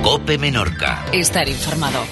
COPE Menorca. Estar informado.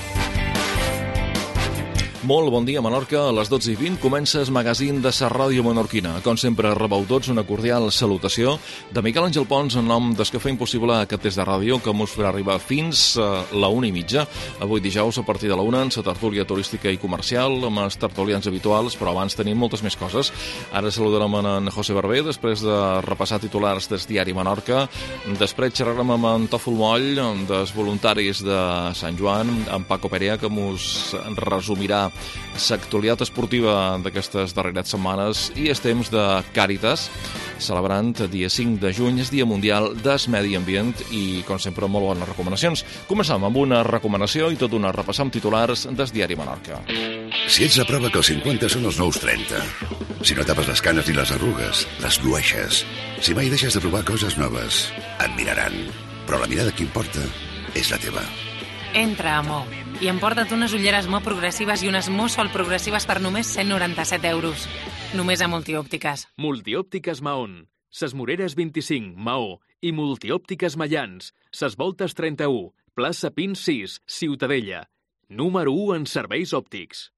Molt bon dia, Menorca. A les 12:20 comença el magazín de la ràdio menorquina. Com sempre, rebeu tots una cordial salutació de Miquel Àngel Pons en nom dels que feim possible aquest test de ràdio que us farà arribar fins a la 1:30. Avui dijous, a partir de la 1, en la tertúlia turística i comercial, amb els tertulians habituals, però abans tenim moltes més coses. Ara saludarem en José Barber, després de repassar titulars del diari Menorca. Després xerrarem amb en Tòfol Moll, dels voluntaris de Sant Joan, en Paco Perea, que ens resumirà l'actualitat esportiva d'aquestes darreres setmanes, i és temps de Càritas, celebrant dia 5 de juny, el Dia Mundial del Medi Ambient, i, com sempre, molt bones recomanacions. Comencem amb una recomanació i tot una repassar amb titulars del diari Menorca. Si ets la prova que els 50 són els nous 30, si no tapes les canes ni les arrugues, les llueixes, si mai deixes de provar coses noves, et miraran. Però la mirada que importa és la teva. Entra a Mo i emporta't unes ulleres Mo progressives i unes Mo Sol progressives per només 197 euros. Només a Multiòptiques. Multiòptiques Mahón, Ses Moreres 25, Maó, i Multiòptiques Mallans, Ses Voltes 31, plaça Pins 6, Ciutadella. Número 1 en serveis òptics.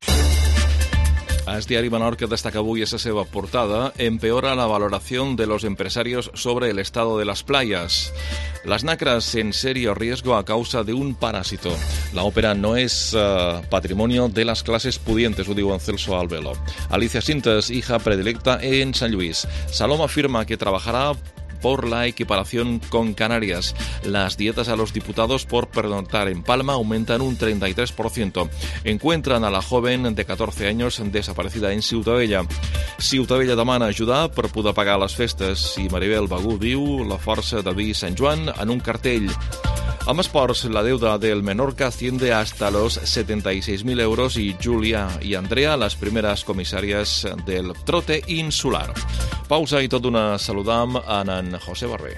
El diari Menorca destaca avui a la seva portada: empeora la valoración de los empresarios sobre el estado de las playas. Las nacras en serio riesgo a causa de un parásito. La ópera no es patrimonio de las clases pudientes, ho diu en Celso Albelo. Alicia Sintes, hija predilecta en San Luis. Saloma afirma que trabajará por la equiparación con Canarias. Las dietas a los diputados por pernoctar en Palma aumentan un 33%. Encuentran a la joven de 14 años desaparecida en Ciutadella. Ciutadella demana ajudar per poder pagar les festes, i Maribel Bagú diu la força de dir Sant Joan en un cartell. Amb esports, la deuda del Menorca asciende hasta los 76.000 euros y Julia y Andrea, las primeras comisarias del trote insular. Pausa y tot una saludam en José Barber.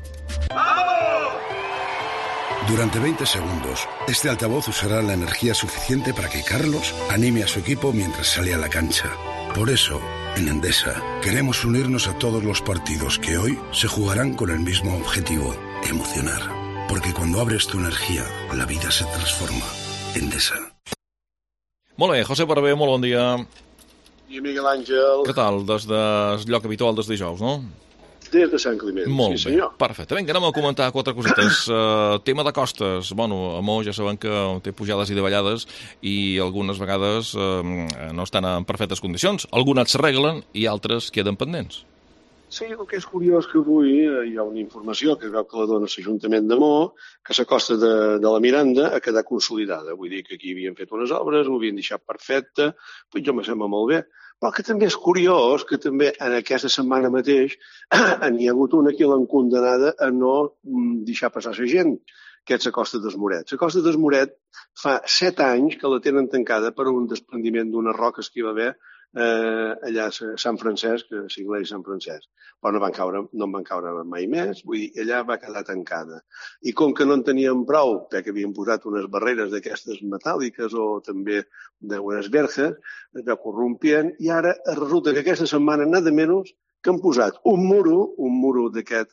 Durante 20 segundos, este altavoz usará la energía suficiente para que Carlos anime a su equipo mientras sale a la cancha. Por eso, en Endesa, queremos unirnos a todos los partidos que hoy se jugarán con el mismo objetivo: emocionar. Porque cuando abres tu energía, la vida se transforma. Endesa. Molt bé, José Barber, molt bon dia. I Miguel Àngel. Què tal? Des del lloc habitual dels dijous, no? Des de Sant Climent, molt sí bé, senyor. Perfecte. Vinga, anem a comentar quatre cosetes. Tema de costes. Bueno, a Mo ja sabem que té pujades i davallades i algunes vegades no estan en perfectes condicions. Algunes s'arreglen i altres queden pendents. Sí, el que és curiós que avui hi ha una informació que es veu que la dona l'Ajuntament de Mo, que la costa de la Miranda ha quedat consolidada. Vull dir que aquí havien fet unes obres, ho havien deixat perfecte, pues jo me sembla molt bé. Però que també és curiós que també en aquesta setmana mateix n'hi ha hagut una que l'han condenada a no deixar passar la gent, que és la Costa d'Esmoret. La Costa d'Esmoret fa 7 anys que la tenen tancada per un desprendiment d'unes roques que hi va haver allà a Sant Francesc, a l'església de Sant Francesc. Però no en van caure mai més, vull dir, allà va quedar tancada. I com que no en tenien prou, que havien posat unes barreres d'aquestes metàl·liques o també d'unes verges, es veu corrompient, i ara resulta que aquesta setmana, nada menys, que han posat un muro d'aquest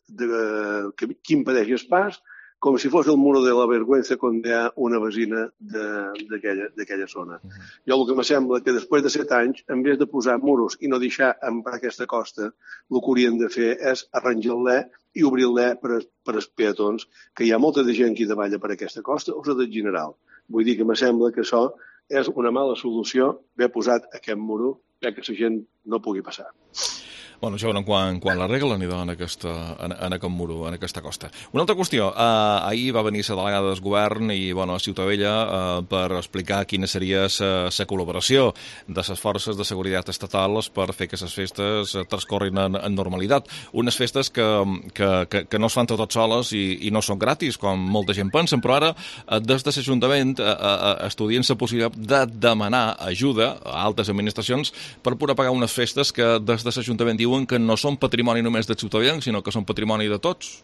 que impedeix el pas, com si fos el muro de la vergüenza quan hi ha una vecina d'aquella zona. Jo el que me sembla que després de 7 anys, en vez de posar muros i no deixar emprar aquesta costa, el que haurien de fer és arranjar-la i obrir-la per als peatons, que hi ha molta de gent que davalla per aquesta costa, o del general. Vull dir que me sembla que això és una mala solució, haver posat aquest muro perquè la gent no pugui passar. Bueno, això quan l'arreglen en aquest muro, en aquesta costa. Una altra qüestió. Ahir va venir la delegada del govern i a Ciutadella per explicar quina seria la col·laboració de les forces de seguretat estatals per fer que les festes transcorrin en normalitat. Unes festes que no es fan totes soles i no són gratis, com molta gent pensa, però ara des de l'Ajuntament estudien la possibilitat de demanar ajuda a altres administracions per poder pagar unes festes que des de l'Ajuntament diuen que no són patrimoni només de ciutadans, sinó que són patrimoni de tots.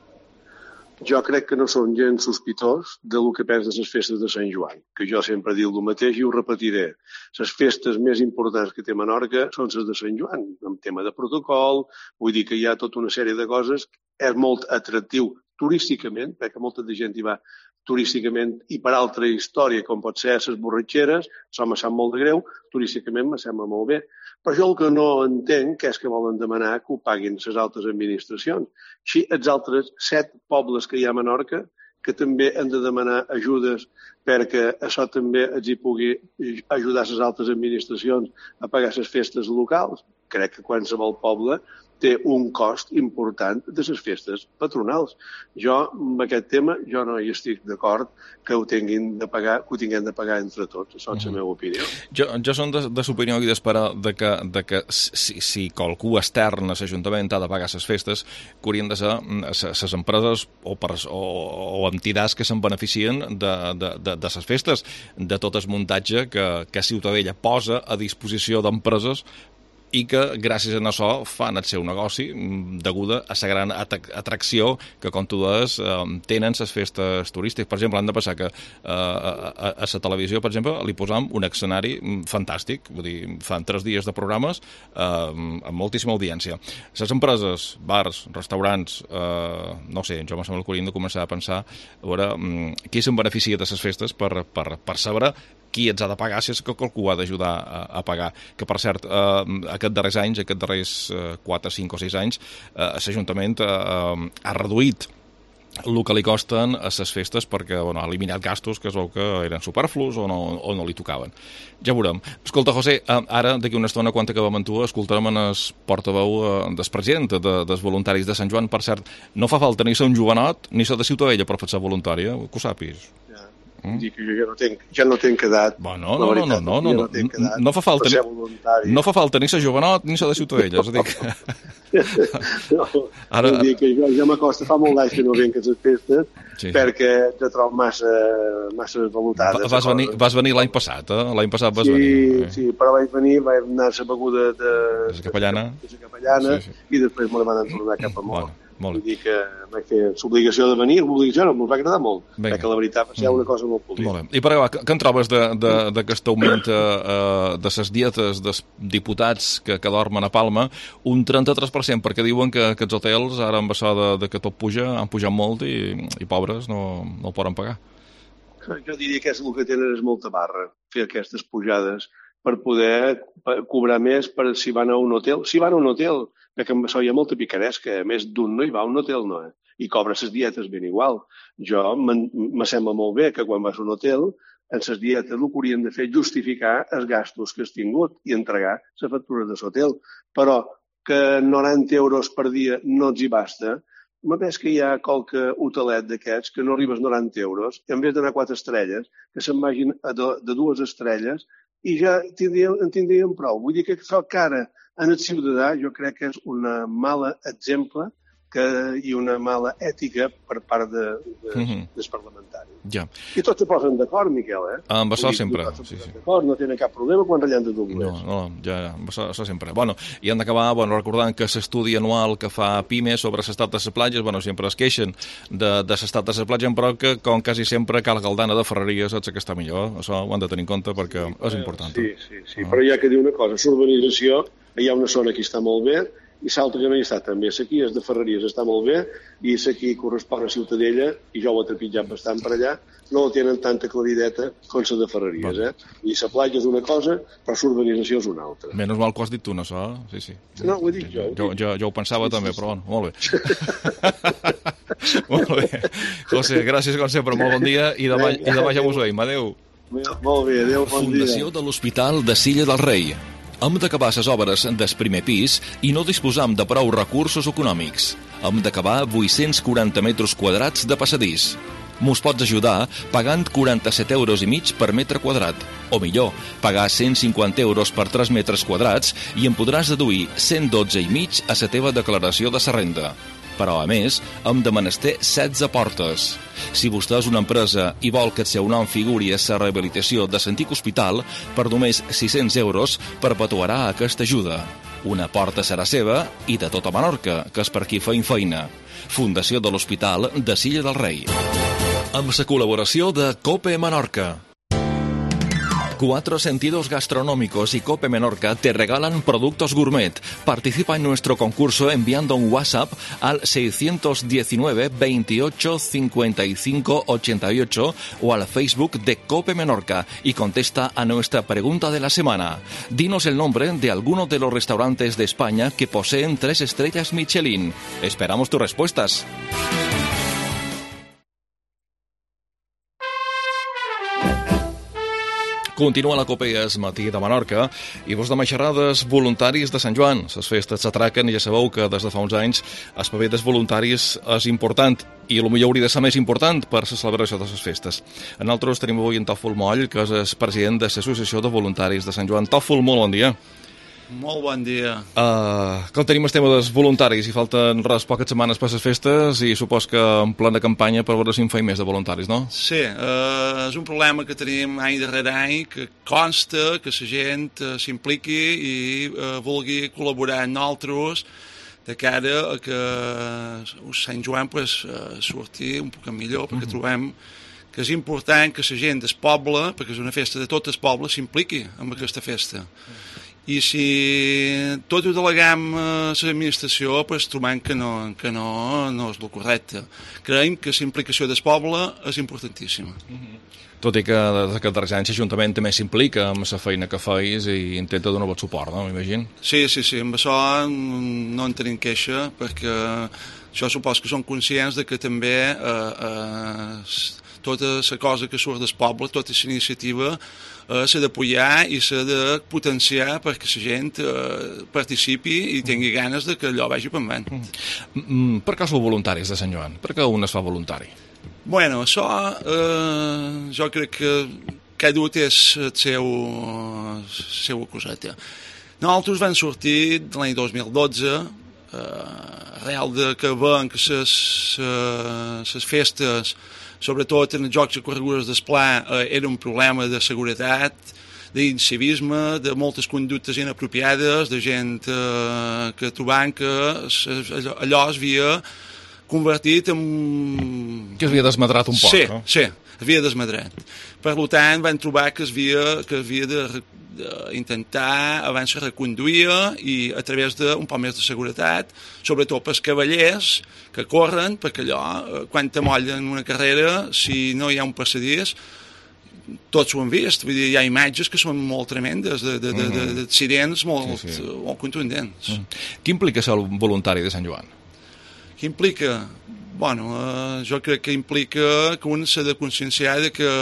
Jo crec que no són gens sospitós del que pensen les festes de Sant Joan, que jo sempre dic el mateix i ho repetiré. Les festes més importants que té Menorca són les de Sant Joan, en tema de protocol, vull dir que hi ha tota una sèrie de coses. És molt atractiu turísticament, perquè molta de gent hi va turísticament i per altra història, com pot ser les borratxeres, això me sap molt de greu, turísticament me sembla molt bé. Però jo el que no entenc és que volen demanar que ho paguin les altres administracions. Així, els altres 7 pobles que hi ha a Menorca, que també han de demanar ajudes perquè això també els hi pugui ajudar les altres administracions a pagar les festes locals. Crec que qualsevol poble té un cost important de les festes patronals. Jo, amb aquest tema, jo no hi estic d'acord que ho tinguem de pagar entre tots. Això és la meva opinió. Jo som de l'opinió i d'esperar que si qualcú extern a l'Ajuntament ha de pagar les festes, que haurien de ser les empreses o entitats que se'n beneficien de les festes, de tot el muntatge que Ciutadella posa a disposició d'empreses i que, gràcies a això, fan el seu negoci deguda a la gran atracció que, com tu deies, tenen les festes turístiques. Per exemple, han de passar que a la televisió, per exemple, li posam un escenari fantàstic, vull dir, fan 3 dies de programes amb moltíssima audiència. Les empreses, bars, restaurants, no sé, jo me sembla que hauríem de començar a pensar a veure qui se'n beneficia de les festes per saber qui ens ha de pagar si és que qualcú ha d'ajudar a pagar. Que, per cert, aquests darrers 4, 5 o 6 anys, l'Ajuntament ha reduït el que li costen a les festes perquè ha eliminat gastos que es veu que eren superflus o no li tocaven. Ja veurem. Escolta, José, ara, d'aquí una estona, quan acabem amb tu, escoltarem el portaveu del president dels voluntaris de Sant Joan. Per cert, no fa falta ni ser un jovenot ni ser de Ciutadella per fer-se voluntària, que ho sàpigues. Dic que jo no tenc edat. No fa falta no fa falta ni ser jovenot ni ser de Ciutadella, és a dir que... Dic que jo m'acosta fa molt d'anys que no venc a les festes perquè te trobo massa valutades. Vas venir l'any passat, L'any passat vas venir. Sí, però vaig anar a la beguda de la capellana i després me la van tornar cap amunt. Vull dir que vaig fer l'obligació de venir, l'obligació no, m'ho va agradar molt, perquè la veritat va ser una cosa molt polida. Molt bé. I per acabar, què en trobes d'aquest augment de les dietes dels diputats que dormen a Palma? Un 33%, perquè diuen que aquests hotels, ara amb això de que tot puja, han pujat molt i pobres no el poden pagar. Jo diria que el que tenen és molta barra, fer aquestes pujades per poder cobrar més per si van a un hotel. Si van a un hotel, perquè amb això hi ha molta picaresca, a més d'un no hi va a un hotel, no, i cobra les dietes ben igual. Jo me sembla molt bé que quan vas a un hotel, en les dietes el que haurien de fer justificar els gastos que has tingut i entregar la factura de l'hotel. Però que 90 euros per dia no els hi basta, m'ha vist que hi ha qualque hotelet d'aquests que no arriba als 90 euros, i en vez d'anar a 4 estrelles, que se'n vagin de 2 estrelles, i ja en tindríem prou. Vull dir que això que ara en el ciutadà jo crec que és una mala exemple i una mala ètica per part dels parlamentaris. Ja. I tots se posen d'acord, Miquel, Amb això sempre. No tenen cap problema quan ratllen de doblers. Amb això sempre. I hem d'acabar recordant que l'estudi anual que fa PIME sobre l'estat de les platges, sempre es queixen de l'estat de les platges, però que, com quasi sempre, Cal Galdana de Ferreries és que està millor. Això ho han de tenir en compte perquè és important. Sí. Però hi ha que dir una cosa. L'urbanització, hi ha una zona que està molt bé, i l'altra que no hi està també. Aquí és de Ferreries, està molt bé, i aquí correspon a Ciutadella, i jo ho he trepitjat bastant per allà, no tenen tanta clarideta com la de Ferreries. I la platja és una cosa, però l'urbanització és una altra. Menys mal que ho has dit tu, no, això? Sí. No, ho he dit jo. Jo ho pensava també, però molt bé. Molt bé. José, gràcies com sempre, molt bon dia, i demà ja us veiem. Adéu. Molt bé, adéu, bon dia. Fundació de l'Hospital de Silla del Rei. Hem d'acabar les obres del primer pis i no disposam de prou recursos econòmics. Hem d'acabar 840 metres quadrats de passadís. Mos pots ajudar pagant 47,5 euros per metre quadrat. O millor, pagar 150 euros per 3 metres quadrats i en podràs deduir 112,5 a la teva declaració de la renda. Però, a més, hem de menester 16 portes. Si vostè és una empresa i vol que el seu nom figuri a la rehabilitació de l'antic hospital, per només 600 euros perpetuarà aquesta ajuda. Una porta serà seva i de tota Menorca, que és per qui feim feina. Fundació de l'Hospital de Silla del Rei. Amb la col·laboració de COPE Menorca. Cuatro Sentidos Gastronómicos y Cope Menorca te regalan productos gourmet. Participa en nuestro concurso enviando un WhatsApp al 619 28 55 88 o al Facebook de Cope Menorca y contesta a nuestra pregunta de la semana. Dinos el nombre de alguno de los restaurantes de España que poseen 3 estrellas Michelin. Esperamos tus respuestas. Continua la Copees Matí de Menorca i vos demà xerrades voluntaris de Sant Joan. Les festes s'atraquen i ja sabeu que des de fa uns anys el paper dels voluntaris és important i potser hauria de ser més important per la celebració de les festes. Nosaltres tenim avui en Tòfol Moll, que és el president de l'Associació de Voluntaris de Sant Joan. Tòfol, molt bon dia. Molt bon dia. Com tenim el tema dels voluntaris? Hi falten poques setmanes per les festes i supos que en plena campanya per veure si en feim més de voluntaris, no? Sí, és un problema que tenim any darrere any, que consta que la gent s'impliqui i vulgui col·laborar amb nosaltres de cara a que Sant Joan surti un poc millor, perquè trobem que és important que la gent del poble, perquè és una festa de tot el poble, s'impliqui en aquesta festa. I si tot ho deleguem a l'administració, trobem que no és el correcte. Creiem que la implicació del poble és importantíssima. Tot i que des que darrers anys l'Ajuntament també s'implica en la feina que feis i intenta donar bon suport, no? M'imagino. Sí, amb això no en tenim queixa, perquè això supos que són conscients de que també tota la cosa que surt del poble, tota la iniciativa, s'ha d'apoyar i s'ha de potenciar perquè la gent participi i tingui ganes de que allò vagi per endavant. Per què sou voluntaris de Sant Joan? Per què un es fa voluntari? Bueno, això jo crec que cada un té la seva coseta. Nosaltres vam sortir l'any 2012 arrel de que veiem que les festes, sobretot en els jocs i corregudes d'esplà, era un problema de seguretat, d'incivisme, de moltes conductes inapropiades, de gent que trobant que allò es havia convertit en... Que s'havia desmadrat un poc, sí, no? Sí, havia desmadrat. Per tant, vam trobar que havia d'intentar abans se reconduïa i a través d'un poc més de seguretat, sobretot pels cavallers que corren, perquè allò, quan te mollen una carrera, si no hi ha un passadís, tots ho han vist, vull dir, hi ha imatges que són molt tremendes, d'accidents molt contundents. Què implica ser el voluntari de Sant Joan? Què implica? Bueno, jo crec que implica que un s'ha de conscienciar de que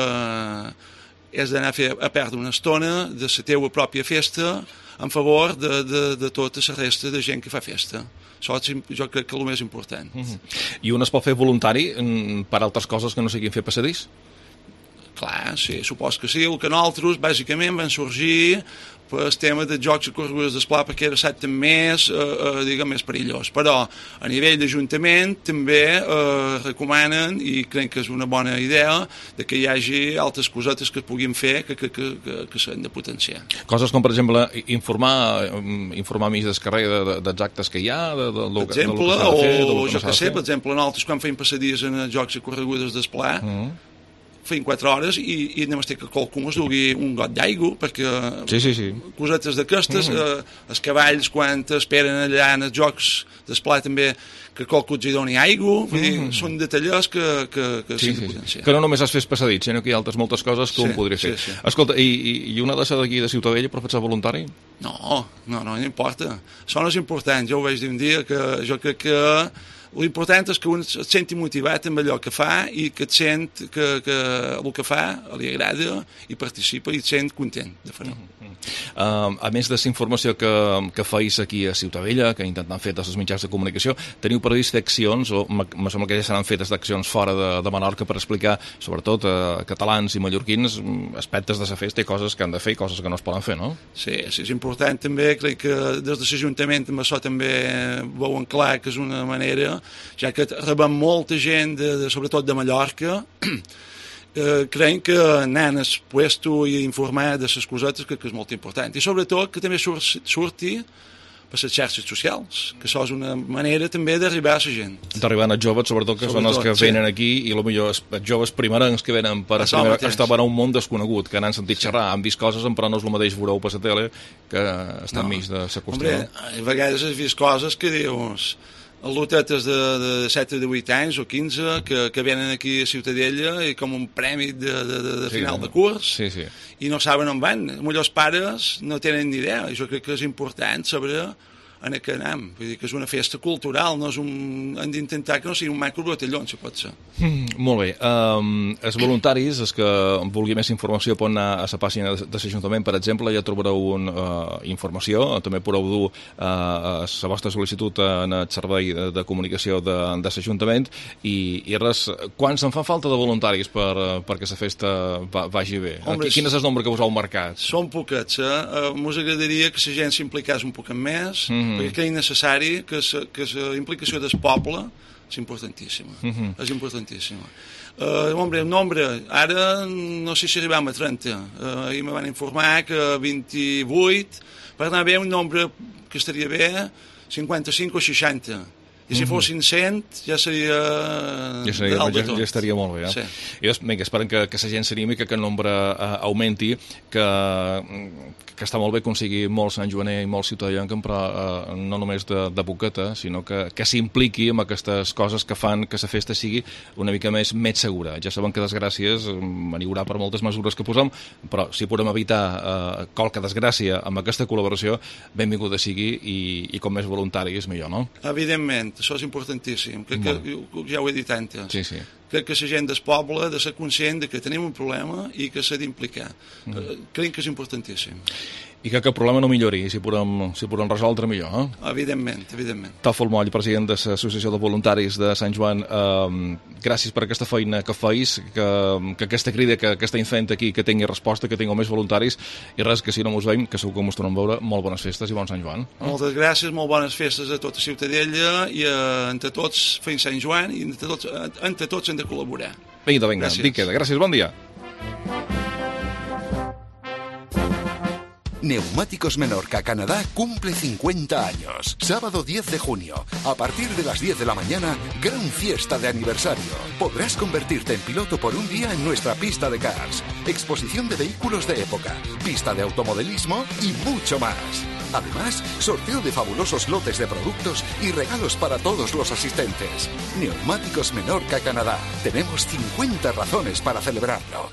és d'anar a perdre una estona de la teva pròpia festa en favor de tota la resta de gent que fa festa. Això jo crec que és el més important. I un es pot fer voluntari per altres coses que no siguin fer passadís? Clar, sí, supos que sí. El que nosaltres, bàsicament, van sorgir per el tema de jocs i corregudes d'esplà perquè era estat més, més perillós. Però a nivell d'Ajuntament també recomanen, i crec que és una bona idea, de que hi hagi altres cosetes que es puguin fer que s'han de potenciar. Coses com, per exemple, informar mig del carrer dels actes que hi ha, per exemple, per exemple, nosaltres quan feim passadís en jocs i corregudes d'esplà, feim 4 hores i només té que qualcú es dugui un got d'aigua, perquè cosetes d'aquestes, els cavalls quan esperen allà en els jocs d'esplà també que qualcú els hi doni aigua, són detallers que s'han de potenciar. Que no només has fet passadits, sinó que hi ha altres moltes coses que un podria fer. Escolta, i una ha de ser d'aquí de Ciutadella per fer-se voluntari? No importa. Això no és important. Jo ho vaig dir un dia que jo crec que l'important és que un es senti motivat amb allò que fa i que et sent que el que fa li agrada i participa i et sent content de fer-ho. A més de la informació que feis aquí a Ciutadella, que intentant fer dels mitjans de comunicació, teniu previst accions, o me sembla que ja seran fetes d'accions fora de Menorca per explicar, sobretot a catalans i mallorquins, aspectes de la festa i coses que han de fer i coses que no es poden fer, no? Sí, és important també, crec que des de l'Ajuntament amb això també veuen clar que és una manera, ja que rebem molta gent, sobretot de Mallorca, creiem que anant al puesto i informar de les cosetes que és molt important. I sobretot que també surti per les xarxes socials, que això és una manera també d'arribar a la gent. D'arribar als joves, sobretot, que són els que venen aquí, i potser els joves primerencs que venen per estar per a un món desconegut, que n'han sentit xerrar, han vist coses, però no és el mateix veureu per la tele que estar enmig de la qüestió. Hombre, a vegades has vist coses que dius... Els lotetes de 7 o de 8 anys o 15 que venen aquí a Ciutadella i com un premi de final de curs i no saben on van. Els pares no tenen ni idea. Jo crec que és important saber en què anem. Vull dir que és una festa cultural, no és hem d'intentar que no sigui un macrobotellón, si pot ser. Molt bé. Els voluntaris, els que vulgui més informació, poden anar a la pàgina de l'Ajuntament, per exemple, ja trobareu informació, també podeu dur la vostra sol·licitud en el servei de comunicació de l'Ajuntament i res, quants en fa falta de voluntaris perquè la festa vagi bé? Quin és el nombre que us heu marcat? Són poquets, Ens agradaria que la gent s'impliqués un poquet més, perquè és necessari que la implicació del poble és importantíssima. És importantíssima. El nombre, ara no sé si arribem a 30. Ahir me van informar que 28, per anar bé un nombre que estaria bé, 55 o 60. I si fossin 100 ja seria dalt de tot. Ja estaria molt bé. Sí. I vinga, esperem que la gent s'animi, que el nombre augmenti, que està molt bé aconseguir molt santjoaner i molt ciutadà, però no només de boqueta, sinó que s'impliqui en aquestes coses que fan que la festa sigui una mica més segura. Ja sabem que desgràcies n'hi haurà per moltes mesures que posem, però si podem evitar qualque desgràcia amb aquesta col·laboració, benvinguda sigui i com més voluntaris millor, no? Evidentment, això és importantíssim, que ja ho he dit antes. Sí. Crec que la gent del poble ha de ser conscient de que tenim un problema i que s'ha d'implicar. Crec que és importantíssim. I que el problema no millori, si podem resoldre millor, Evidentment. Tòfol Moll, president de l'Associació de Voluntaris de Sant Joan, gràcies per aquesta feina que feis, que aquesta crida, que aquesta infant aquí, que tingui resposta, que tingueu més voluntaris, i res, que si no mos veiem, que segur que mos tornem a veure, molt bones festes i bon Sant Joan. Moltes gràcies, molt bones festes a tota Ciutadella, i entre tots feim Sant Joan, i entre tots hem de col·laborar. Vinga, dic queda. Gràcies, bon dia. Neumáticos Menorca, Canadá, cumple 50 años. Sábado 10 de junio, a partir de las 10 de la mañana, gran fiesta de aniversario. Podrás convertirte en piloto por un día en nuestra pista de karts, exposición de vehículos de época, pista de automodelismo y mucho más. Además, sorteo de fabulosos lotes de productos y regalos para todos los asistentes. Neumáticos Menorca, Canadá. Tenemos 50 razones para celebrarlo.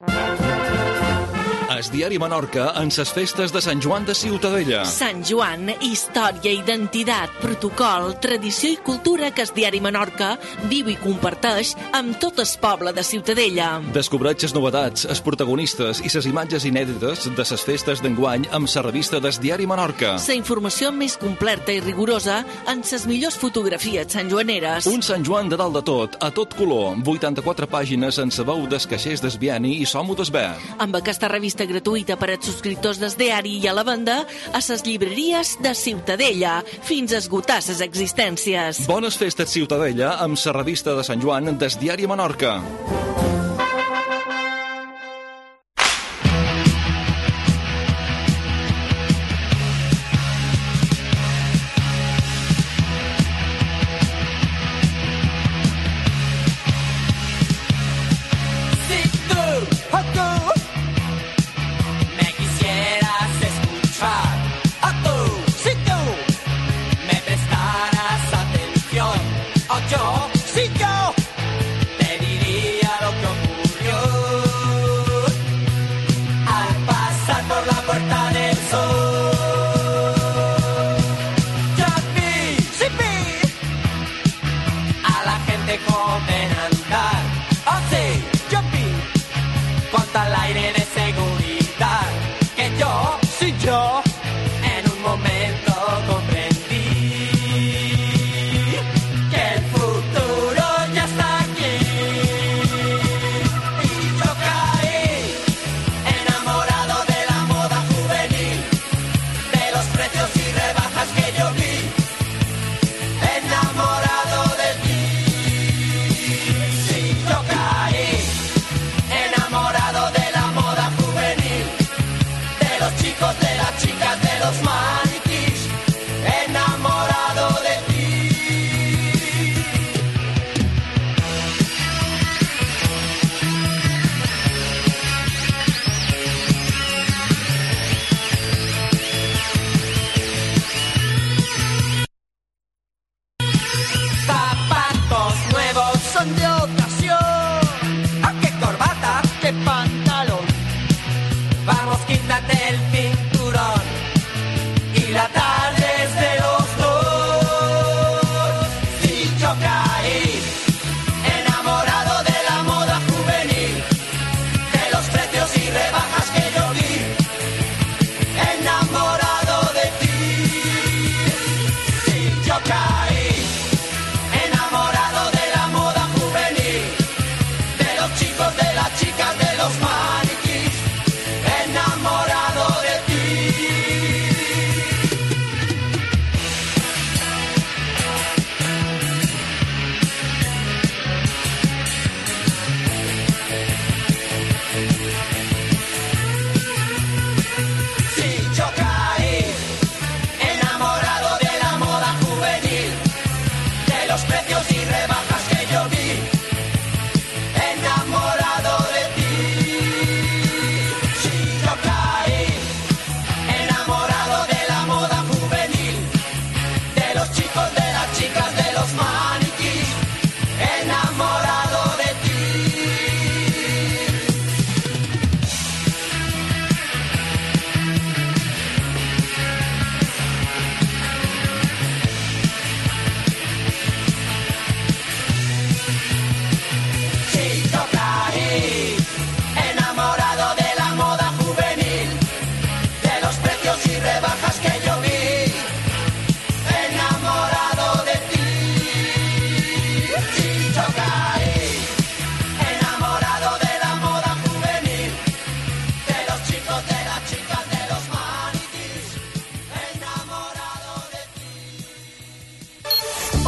El diari Menorca en les festes de Sant Joan de Ciutadella. Sant Joan, història, identitat, protocol, tradició i cultura que el diari Menorca viu i comparteix amb tot el poble de Ciutadella. Descobreix les novetats, els protagonistes i les imatges inèdites de les festes d'enguany amb la revista del diari Menorca. La informació més completa i rigorosa en les millors fotografies santjoaneres. Un Sant Joan de dalt de tot, a tot color, 84 pàgines en la veu dels caixers d'Esbiani i Somo d'Esbé. Amb aquesta revista gratuïta per als subscriptors del diari i a la venda a les llibreries de Ciutadella fins a esgotar les existències. Bones festes, Ciutadella, amb la revista de Sant Joan del diari Menorca. Yo, si yo te diría lo que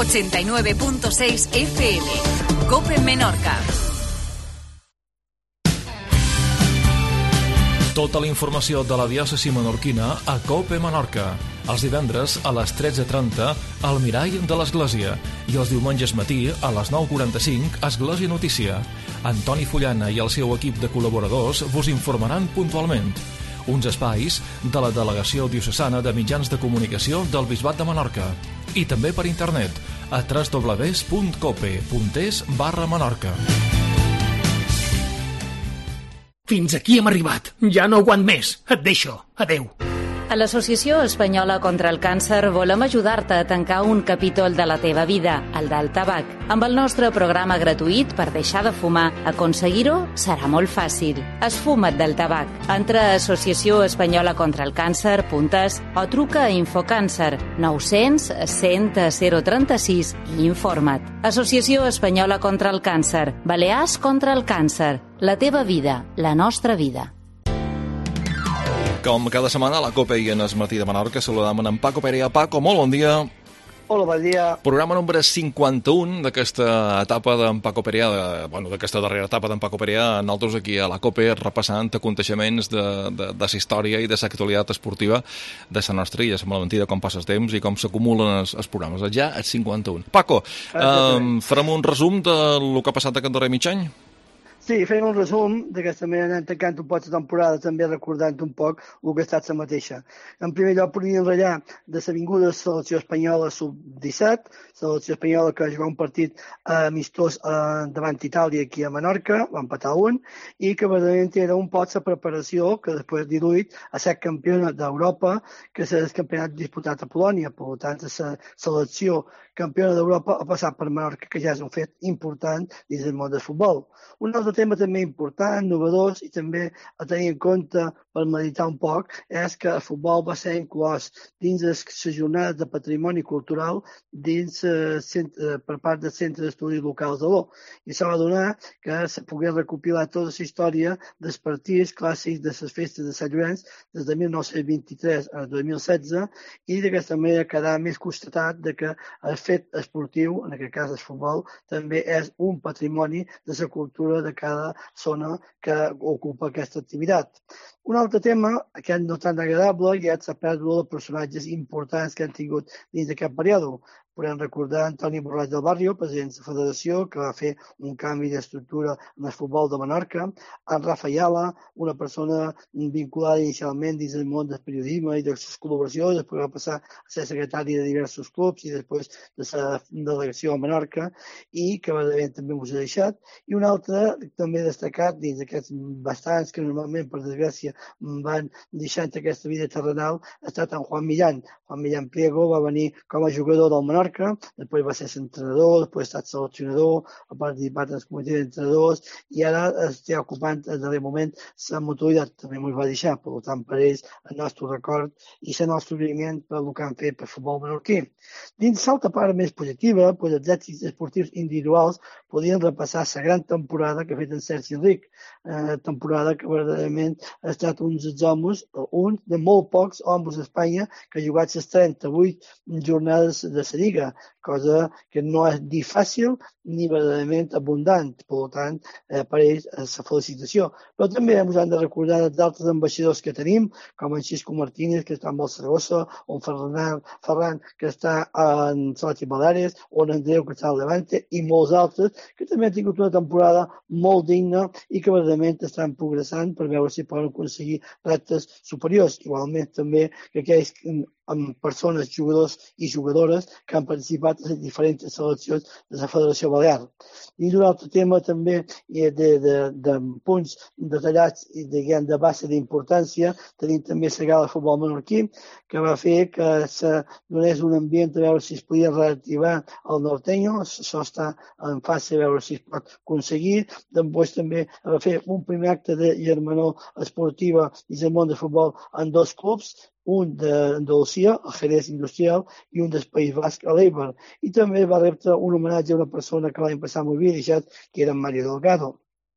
89.6 FM. COPE Menorca. Tota la informació de la diòcesi menorquina a COPE Menorca. Els divendres a les 13:30 al Mirall de l'Església i els diumenges matí a les 9:45 Església Notícia. Antoni Fullana i el seu equip de col·laboradors vos informaran puntualment. Uns espais de la Delegació Diocesana de Mitjans de Comunicació del Bisbat de Menorca. I també per internet a www.cope.es/Menorca. Fins aquí hem arribat. Ja no aguant més. Et deixo. Adeu. A l'Associació Espanyola contra el Càncer volem ajudar-te a tancar un capítol de la teva vida, el del tabac. Amb el nostre programa gratuït per deixar de fumar, aconseguir-ho serà molt fàcil. Esfuma't del tabac. Entra a associacióespanyola-contra-el-càncer.es o truca a Infocàncer 900 100 036 i informa't. Associació Espanyola contra el Càncer. Balears contra el càncer. La teva vida, la nostra vida. Com cada setmana, a la COPE i en el Matí de Menorca saludam en Paco Perea. Paco, molt bon dia. Hola, bon dia. Programa número 51 d'aquesta etapa d'en Paco Perea, d'aquesta darrera etapa d'en Paco Perea, nosaltres aquí a la COPE repassant aconteixements de la història i de l'actualitat esportiva de la nostra illa, la mentida, com passa el temps i com s'acumulen els programes. Ja el 51. Paco, farem un resum del que ha passat aquest darrer mig any? Sí, fem un resum, d'aquesta manera anem tancant un poc la temporada, també recordant un poc el que ha estat la mateixa. En primer lloc, podríem ratllar de la vinguda selecció espanyola sub-17, selecció espanyola que jugava un partit amistós davant Itàlia aquí a Menorca, va empatar un, i que verdaderament era un poc la preparació que després diluït a ser campiona d'Europa, que és el campionat disputat a Polònia. Per tant, la selecció campiona d'Europa ha passat per Menorca, que ja és un fet important dins del món del futbol. Un altre tema també important, novedós i també a tenir en compte per meditar un poc és que el futbol va ser inclòs dins les jornades de patrimoni cultural dins per part del Centre d'Estudis Locals de l'O. I s'ha va donar que se pogués recopilar tota la història dels partits clàssics de les festes de Sant Llorenç des de 1923 a 2016 i d'aquesta manera quedar més constatat de que el fet esportiu, en aquest cas el futbol, també és un patrimoni de la cultura de cada zona que ocupa aquesta activitat. Un altre tema, aquest no tan agradable, ja és la pèrdua de personatges importants que han tingut dins d'aquest període. Podem recordar Antoni Borràs del Barrio, president de la federació, que va fer un canvi d'estructura en el futbol de Menorca, en Rafa Ayala, una persona vinculada inicialment dins del món del periodisme i de les col·laboracions, després va passar a ser secretari de diversos clubs i després de la delegació a Menorca, i que també us ha deixat. I un altre també destacat dins d'aquests bastants que normalment, per desgràcia, van deixant aquesta vida terrenal, ha estat en Juan Millán. Juan Millán Pliego va venir com a jugador del Menorca, després va ser entrenador, després ha estat seleccionador, ha participat en el comitè d'entrenadors i ara està ocupant en darrer moment la mutualitat, també ens va deixar, per tant per ells el nostre record i el nostre agraïment per el que han fet per futbol menorquí. Dins l'altra part més positiva, els èxits esportius individuals podien repassar la gran temporada que ha fet en Sergi Enric, temporada que verdaderament ha estat un de molt pocs homes d'Espanya que ha jugat les 38 jornades de la Lliga, cosa que no és ni fàcil ni verdaderament abundant. Per tant, per ells, la felicitació. Però també ens hem de recordar d'altres ambaixadors que tenim, com en Xisco Martínez, que està en Saragossa, o en Ferran, que està en Salati Baleares, o en Andreu, que està al Levante, i molts altres, que també han tingut una temporada molt digna i que verdaderament estan progressant per veure si poden aconseguir reptes superiors. Igualment també que aquells amb persones, jugadors i jugadores que han participat en les diferents seleccions de la Federació Balear. I un altre tema també de punts detallats i de base d'importància, tenim també la gala de futbol menorquí, que va fer que se donés un ambient a veure si es podia reactivar el norteño, això està en fase a veure si es pot aconseguir. Després també va fer un primer acte de germanor esportiva dins el món de futbol en dos clubs, un d'Andalusia, el Jerez Industrial, i un del País Basc, l'Eibar. I també va rebre un homenatge a una persona que l'any passat m'havia deixat, que era en Mario Delgado.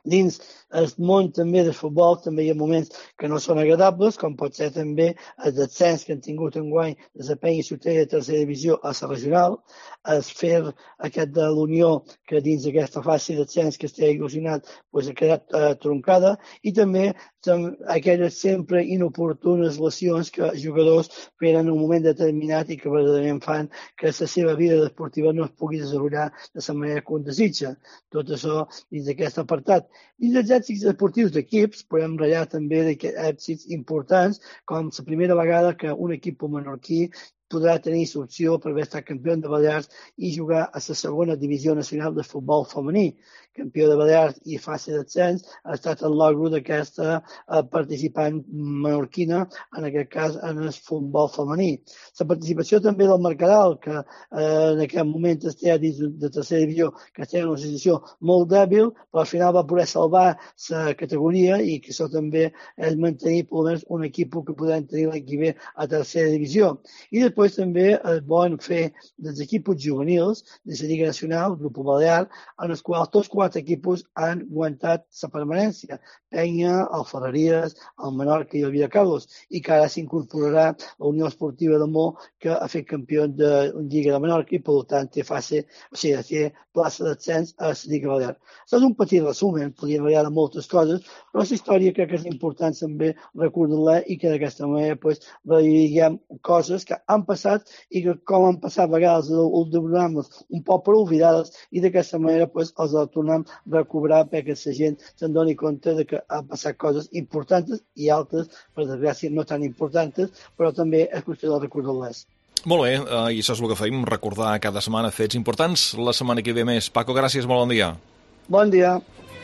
Dins el món també del futbol també hi ha moments que no són agradables, com pot ser també el descens que han tingut enguany de la Penya Ciutadella de tercera divisió a la regional, el fer aquest de l'Unió, que dins d'aquesta fase d'ascens que està il·lusionat ha quedat troncada, i també aquelles sempre inoportunes lesions que els jugadors prenen en un moment determinat i que verdaderament fan que la seva vida esportiva no es pugui desenvolupar de la manera que un desitja. Tot això dins d'aquest apartat. Dins dels èxits esportius d'equips podem ratllar també èxits importants, com la primera vegada que un equip menorquí podrà tenir l'opció per haver estat campió de Balears i jugar a la segona divisió nacional de futbol femení. Campió de Balears i fase d'ascens ha estat el logro d'aquesta participant menorquina, en aquest cas en el futbol femení. La participació també del Mercadal, que en aquest moment està dins de tercera divisió, que està en una situació molt dèbil, però al final va poder salvar la categoria i que això també és mantenir per almenys un equip que podem tenir l'any que ve a tercera divisió. I després també el bon fer dels equips juvenils de la Lliga Nacional, el Grup Balear, en els quals tots quatre equips han aguantat la permanència. Penya, el Ferreries, el Menorca i el Villacarlos, i que ara s'incorporarà la Unió Esportiva de Mó, que ha fet campió de Lliga de Menorca i, per tant, té plaça d'ascens a la Lliga Balear. Això és un petit resumen, podríem parlar de moltes coses, però la història crec que és important també recordar-la i que d'aquesta manera veiem coses que han passat i que, com han passat a vegades els programes un poc per oblidades, i d'aquesta manera els tornem a recobrar perquè la gent se'n doni compte de que han passat coses importants i altres, per desgràcia, no tan importants, però també és qüestió de recordar-les. Molt bé, i això és el que feim, recordar cada setmana fets importants. La setmana que ve més. Paco, gràcies, molt bon dia. Bon dia.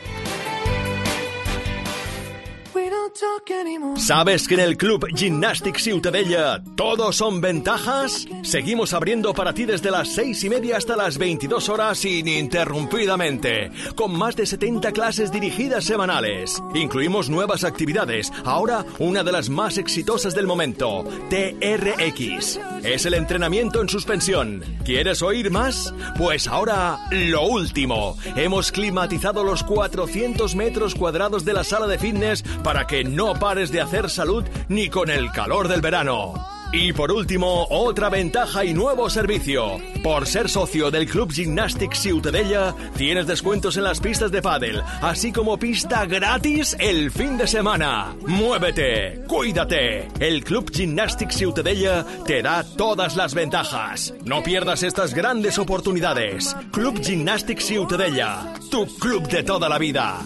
¿Sabes que en el Club Gimnàstic Ciutadella todos son ventajas? Seguimos abriendo para ti desde las 6:30 hasta las 22 horas ininterrumpidamente, con más de 70 clases dirigidas semanales. Incluimos nuevas actividades, ahora una de las más exitosas del momento, TRX. Es el entrenamiento en suspensión. ¿Quieres oír más? Pues ahora lo último. Hemos climatizado los 400 metros cuadrados de la sala de fitness para que no pares de hacer salud ni con el calor del verano. Y por último, otra ventaja y nuevo servicio. Por ser socio del Club Gimnàstic Ciutadella, tienes descuentos en las pistas de pádel, así como pista gratis el fin de semana. ¡Muévete! ¡Cuídate! El Club Gimnàstic Ciutadella te da todas las ventajas. No pierdas estas grandes oportunidades. Club Gimnàstic Ciutadella, tu club de toda la vida.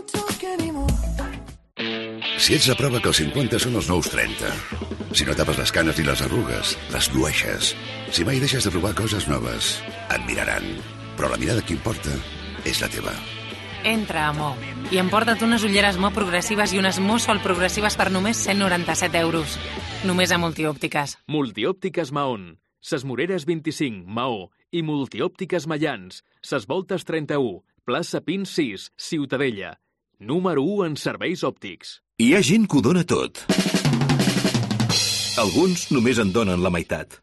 Si ets la prova que els 50 són els nous 30. Si no tapes les canes ni les arrugues, les llueixes. Si mai deixes de provar coses noves, et miraran. Però la mirada que importa és la teva. Entra a Mo i emporta't unes ulleres Mo progressives i unes Mo Sol progressives per només 197 euros. Només a Multiòptiques. Multiòptiques Mahón. Ses Moreres 25, Maó. I Multiòptiques Mallans. Ses Voltes 31, plaça Pins 6, Ciutadella. Número 1 en serveis òptics. Hi ha gent que ho dona tot. Alguns només en donen la meitat.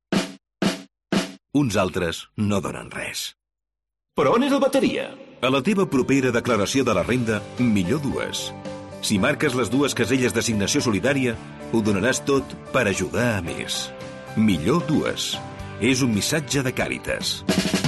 Uns altres no donen res. Però on és el bateria? A la teva propera declaració de la renda, millor dues. Si marques les dues caselles d'assignació solidària, ho donaràs tot per ajudar a més. Millor dues. És un missatge de Càritas.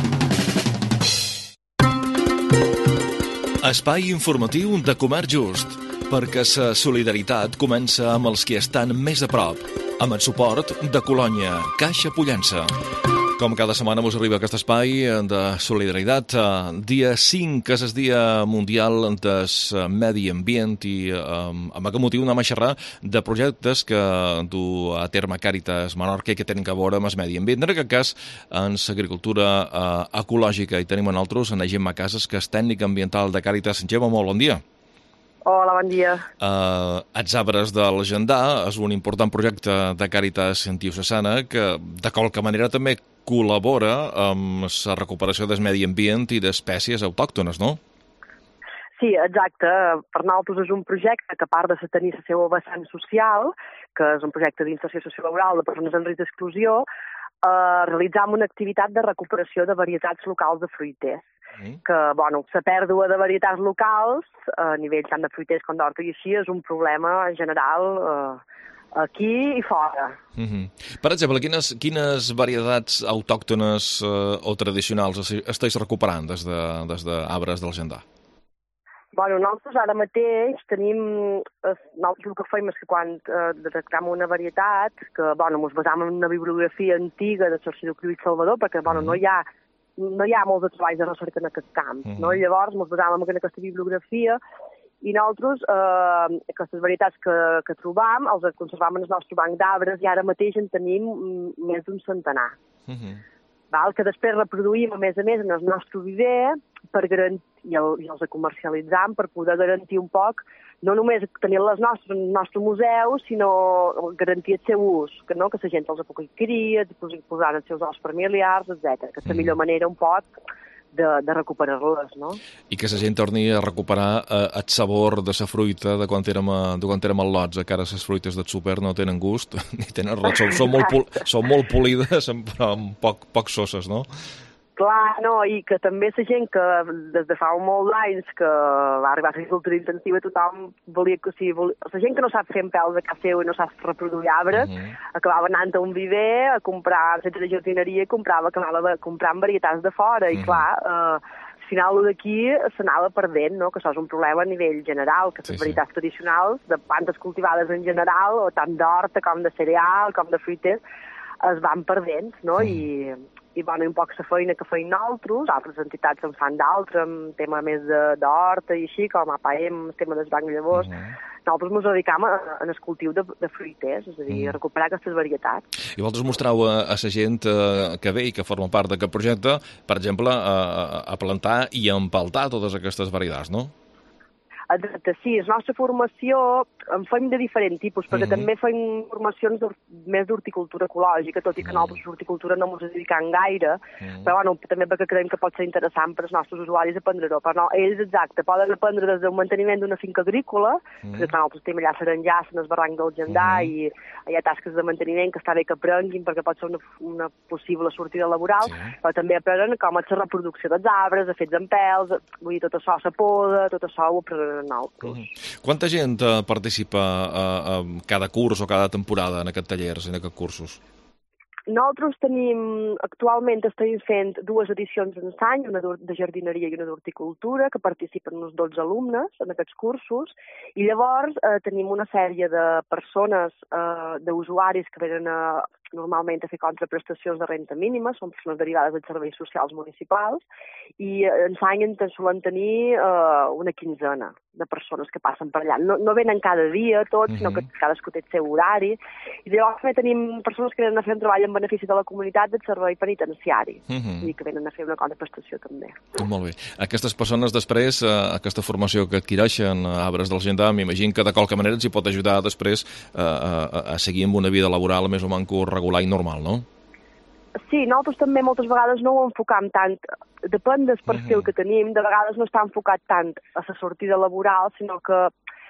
Espai informatiu de Comerç Just, perquè la solidaritat comença amb els que estan més a prop, amb el suport de Colònia, Caixa Pollença. Com cada setmana us arriba aquest espai de solidaritat, dia 5, que és el Dia Mundial del Medi Ambient, i amb aquest motiu anem a xerrar de projectes que du a terme Càritas Menorca que tenen a veure amb el medi ambient. En aquest cas, en l'agricultura ecològica, i tenim a nosaltres en Gemma Casas, que és tècnica ambiental de Càritas. Gemma, molt bon dia. Hola, bon dia. Els arbres del Gendar és un important projecte de Càritas Diocesana que de qualque manera també col·labora amb la recuperació del medi ambient i d'espècies autòctones, no? Sí, exacte. Per nosaltres és un projecte que, a part de tenir la seva vessant social, que és un projecte d'inserció sociolaboral de persones en risc d'exclusió, realitzam una activitat de recuperació de varietats locals de fruiters. que, bueno, la pèrdua de varietats locals, a nivell tant de fruiters com d'horta i així, és un problema general aquí i fora. Per exemple, quines varietats autòctones o tradicionals esteu recuperant des d'arbres del Gendar? Bueno, nosaltres ara mateix nosaltres el que fem és que quan detectem una varietat, que, bueno, ens basam en una bibliografia antiga de l'Arxiu Criu i Salvador, perquè, bueno, no hi ha molts de treballs de recerca en aquest camp, no? Llavors ens basàvem en aquesta bibliografia i nosaltres aquestes varietats que trobam els conservam en el nostre banc d'arbres i ara mateix en tenim més d'un centenar. Que després reproduïm a més en el nostre viver per garantir, i els comercialitzam per poder garantir un poc, no només tenir-les en el nostre museu, sinó garantir el seu ús, que la gent els pugui adquirir, posar els seus ous familiars, etc. Que és la millor manera un poc de recuperar-les, no? I que la gent torni a recuperar el sabor de la fruita de quan érem al Lots, que ara les fruites del súper no tenen gust, ni tenen res, són molt polides, però poc soses, no? Clar, no, i que també la gent que des de fa molts anys que va arribar a l'agricultura intensiva, tothom volia que... la gent que no sap fer pèls de casa seu i no sap reproduir arbres, acabava anant a un viver a comprar al centre de jardineria i acabava comprant varietats de fora. I clar, al final d'aquí s'anava perdent, no? Que això és un problema a nivell general, que les varietats tradicionals, de plantes cultivades en general, o tant d'horta com de cereal, com de fruiters, es van perdent, no? I bueno, un poc la feina que feim nosaltres, altres entitats en fan d'altres, en tema més d'horta i així, com APAEM, el tema dels bancs de llavors, nosaltres ens dedicam en el cultiu de fruiters, és a dir, a recuperar aquestes varietats. I vosaltres mostreu a la gent que ve i que forma part d'aquest projecte, per exemple, a plantar i a empaltar totes aquestes varietats, no? Exacte, sí, la nostra formació en fem de diferent tipus, perquè també fem formacions més d'horticultura ecològica, tot i que nosaltres l'horticultura no ens dediquem gaire, però bueno, també perquè creiem que pot ser interessant per als nostres usuaris aprendre-ho. Però no, ells, exacte, poden aprendre des del manteniment d'una finca agrícola, perquè nosaltres tenim allà l'Arenjassa, en el barranc del Gendar, i hi ha tasques de manteniment que està bé que aprenguin, perquè pot ser una possible sortida laboral, però també aprenen com és la reproducció dels arbres, efectes en pèls, vull dir, tot això, la poda, tot això ho aprenen nosaltres. Quanta gent participa a cada curs o cada temporada en aquests tallers, en aquests cursos? Nosaltres actualment estem fent 2 edicions en l'any, una de jardineria i una d'horticultura, que participen uns 12 alumnes en aquests cursos, i llavors tenim una sèrie de persones, d'usuaris que venen normalment a fer contraprestacions de renda mínima, són persones derivades dels serveis socials municipals, i en l'any en solen tenir una quinzena de persones que passen per allà. No venen cada dia tots, sinó que cadascú té el seu horari, i llavors també tenim persones que venen a fer un treball en benefici de la comunitat del servei penitenciari, i que venen a fer una contraprestació també. Molt bé. Aquestes persones després, aquesta formació que adquireixen a Arbres del Gendar, m'imagino que de qualque manera els hi pot ajudar després a seguir amb una vida laboral més o menys regular i normal, no? Sí, nosaltres també moltes vegades no ho enfocam tant, depèn del perfil que tenim, de vegades no està enfocat tant a la sortida laboral, sinó que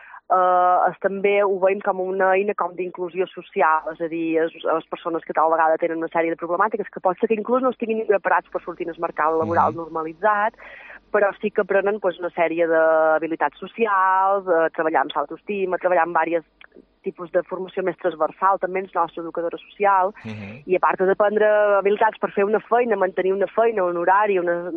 també ho veiem com una eina com d'inclusió social, és a dir, les persones que tal vegada tenen una sèrie de problemàtiques que pot ser que inclús no estiguin preparats per sortir al mercat laboral normalitzat, però sí que aprenen una sèrie d'habilitats socials, treballar amb l'autoestima, treballar amb diversos tipus de formació més transversal, també és la nostra educadora social, i a part d'aprendre habilitats per fer una feina, mantenir una feina, un horari,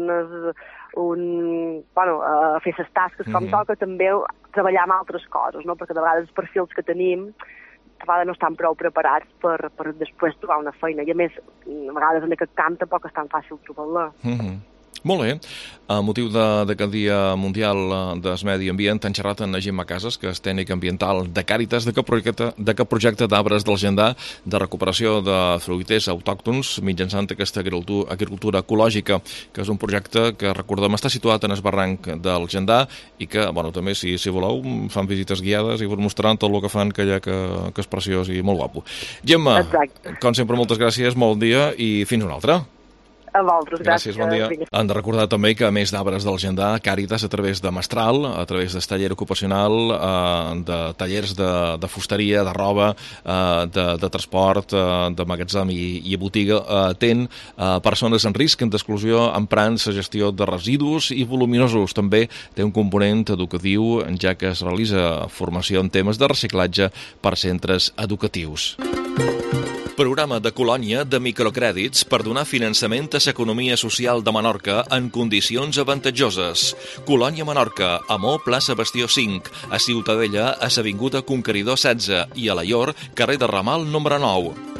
fer les tasques com toca, també treballar amb altres coses, no? Perquè de vegades els perfils que tenim a vegades no estan prou preparats per després trobar una feina, i a més, a vegades en aquest camp tampoc és tan fàcil trobar-la. Molt bé. A motiu d'aquest Dia Mundial del Medi Ambient, han xerrat amb Gemma Casas, que és tècnic ambiental de Càritas, d'aquest projecte d'Arbres del Gendar, de recuperació de fruiters autòctons mitjançant aquesta agricultura ecològica, que és un projecte que, recordem, està situat en el barranc del Gendar i que, bueno, també, si voleu, fan visites guiades i vos mostraran tot el que fan, que és preciós i molt guapo. Gemma, com sempre, moltes gràcies, molt bon dia i fins una altra. A vosaltres, gràcies. Bon dia. Han de recordar també que, a més d'Arbres del Gendà, Càritas, a través de Mestral, a través del taller ocupacional, de tallers de fusteria, de roba, de transport, de magatzem i botiga, atén persones en risc d'exclusió emprant la gestió de residus i voluminosos. També té un component educatiu, ja que es realitza formació en temes de reciclatge per centres educatius. Programa de Colònia de microcrèdits per donar finançament a l'economia social de Menorca en condicions avantatjoses. Colònia Menorca, a Mo, plaça Bastió 5, a Ciutadella, a l'avinguda Conqueridor 16 i a Laior, carrer de Ramal número 9.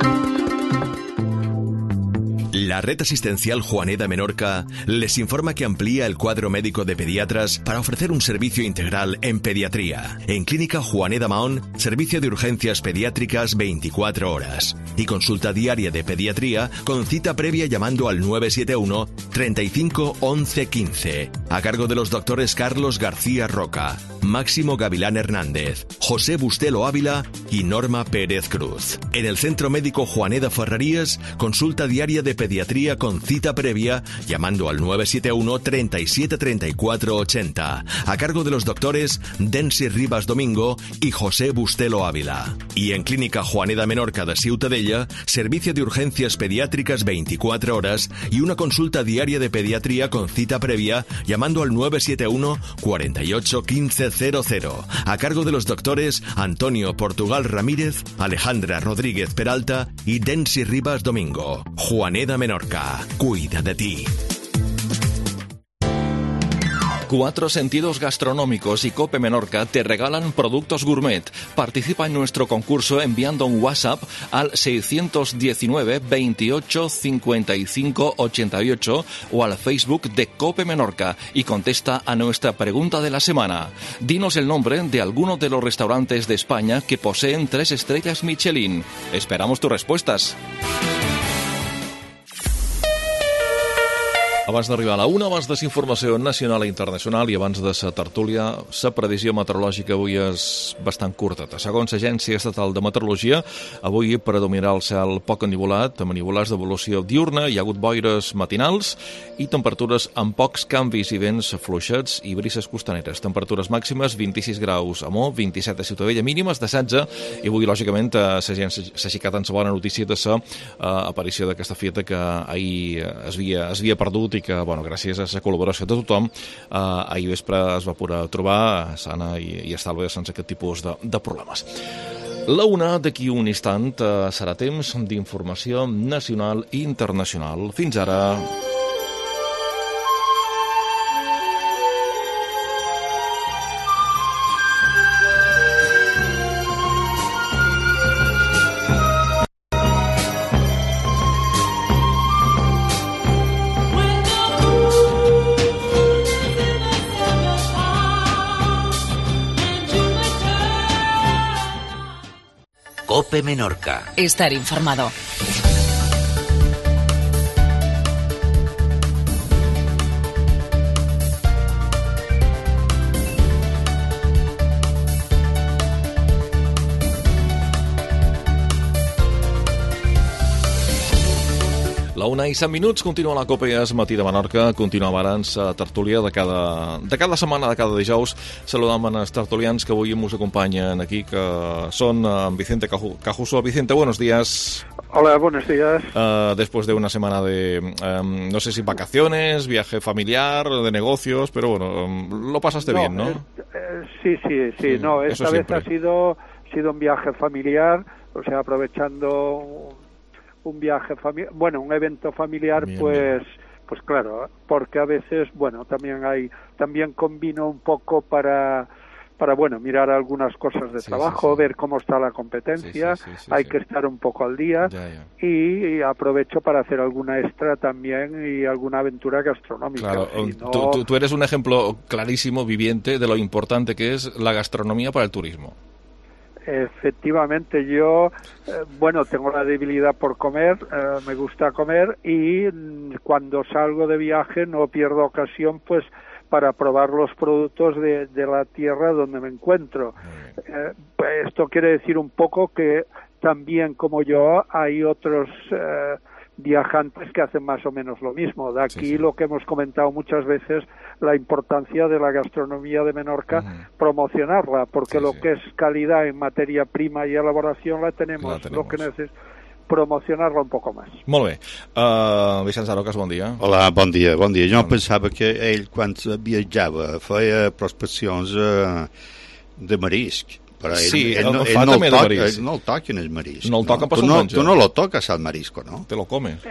La red asistencial Juaneda Menorca les informa que amplía el cuadro médico de pediatras para ofrecer un servicio integral en pediatría. En Clínica Juaneda Mahón, servicio de urgencias pediátricas 24 horas y consulta diaria de pediatría con cita previa llamando al 971 35 11 15, a cargo de los doctores Carlos García Roca, Máximo Gavilán Hernández, José Bustelo Ávila y Norma Pérez Cruz. En el Centro Médico Juaneda Ferrerías, consulta diaria de pediatría con cita previa llamando al 971 37 34 80, a cargo de los doctores Densi Rivas Domingo y José Bustelo Ávila. Y en Clínica Juaneda Menorca de Ciutadella, servicio de urgencias pediátricas 24 horas y una consulta diaria de pediatría con cita previa llamando al 971 48 15 00, a cargo de los doctores Antonio Portugal Ramírez, Alejandra Rodríguez Peralta y Densi Rivas Domingo. Juaneda Menorca, cuida de ti. 4 Sentidos Gastronómicos y Cope Menorca te regalan productos gourmet. Participa en nuestro concurso enviando un WhatsApp al 619 28 55 88 o al Facebook de Cope Menorca y contesta a nuestra pregunta de la semana. Dinos el nombre de alguno de los restaurantes de España que poseen 3 estrellas Michelin. Esperamos tus respuestas. Abans d'arribar a la una, abans de la informació nacional i internacional i abans de la tertúlia, la previsió meteorològica avui és bastant curteta. Segons l'Agència Estatal de Meteorologia, avui predominarà el cel poc ennivolat, amb enivolats d'evolució diurna, hi ha hagut boires matinals i temperatures amb pocs canvis i vents fluixets i brises costaneres. Temperatures màximes 26 graus a Mo, 27 a Ciutadella, mínimes de 16, i avui, lògicament, l'Agència s'ha aixecat amb la bona notícia de l'aparició d'aquesta fita que ahir es havia perdut i que, bueno, gràcies a la col·laboració de tothom, ahir vespre es va poder trobar sana i estalvi sense aquest tipus de problemes. La una, d'aquí un instant, serà temps d'informació nacional i internacional. Fins ara... Cope Menorca. Estar informado. La una i 7 minuts, continua la Copa i es matí de Menorca, continuava ara la tertúlia de cada setmana, de cada dijous. Saludam a els tertulians que avui ens acompanyen aquí, que són Vicente Cajuso. Vicente, buenos días. Hola, buenos días. Después de una semana de, no sé si vacaciones, viaje familiar, de negocios, pero bueno, lo pasaste bien, ¿no? Sí, no, esta vez ha sido un viaje familiar, o sea, aprovechando un viaje familiar, bueno, un evento familiar, bien, pues claro, porque a veces, bueno, también combino un poco para bueno, mirar algunas cosas de trabajo, ver cómo está la competencia, hay que estar un poco al día, y aprovecho para hacer alguna extra también y alguna aventura gastronómica. Claro, si no... tú eres un ejemplo clarísimo, viviente, de lo importante que es la gastronomía para el turismo. Efectivamente, yo, bueno, tengo la debilidad por comer, me gusta comer, y cuando salgo de viaje no pierdo ocasión, pues, para probar los productos de la tierra donde me encuentro. Esto quiere decir un poco que también, como yo, hay otros viajantes que hacen más o menos lo mismo. De aquí lo que hemos comentado muchas veces, la importancia de la gastronomía de Menorca, promocionarla, porque lo que es calidad en materia prima y elaboración la tenemos. Lo que necesitamos promocionar-la un poc més. Molt bé. Vicenç Arocas, bon dia. Hola, bon dia. Jo pensava que ell, quan viatjava, feia prospeccions de marisc. Però ell no el toquen el marisc. No el toca per se'l menja. Tu no lo tocas al marisco, no? Te lo comes.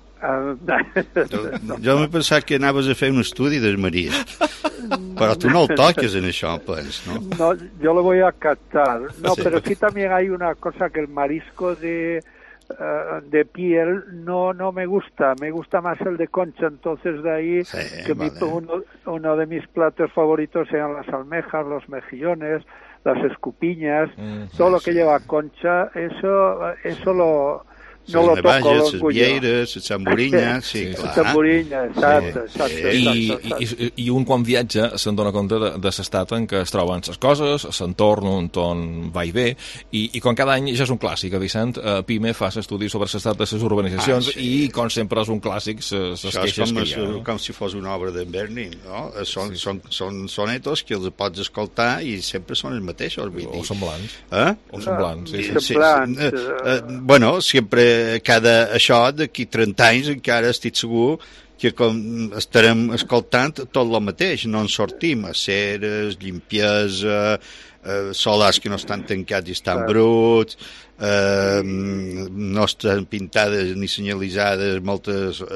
Jo m'he pensat que anaves a fer un estudi del marisc, però tu no el toques en això, pues, ¿no? No, yo lo voy a captar. No, pero sí también hay una cosa, que el marisco de piel no me gusta más el de concha, entonces de ahí uno de mis platos favoritos sean las almejas, los mejillones, las escupiñas, todo lo que lleva concha, eso no lo toco, lo les vieires, les tamborinyes, sí, clar. Les tamborinyes, exacte. I un quan viatja se'n dona compte de l'estat en què es troben les coses, l'entorn on va i ve, i com cada any ja és un clàssic, Vicent, PIME fa l'estudi sobre l'estat de les urbanitzacions i com sempre és un clàssic les queixes que hi ha. Com si fos una obra d'en Bernin, no? Són sonetos que els pots escoltar i sempre són els mateixos. O semblants. O semblants, sí. Bueno, sempre això d'aquí 30 anys encara estic segur que estarem escoltant tot el mateix, no en sortim, aceres, limpiesa, solars que no estan tancats i estan bruts, no estan pintades ni senyalitzades molt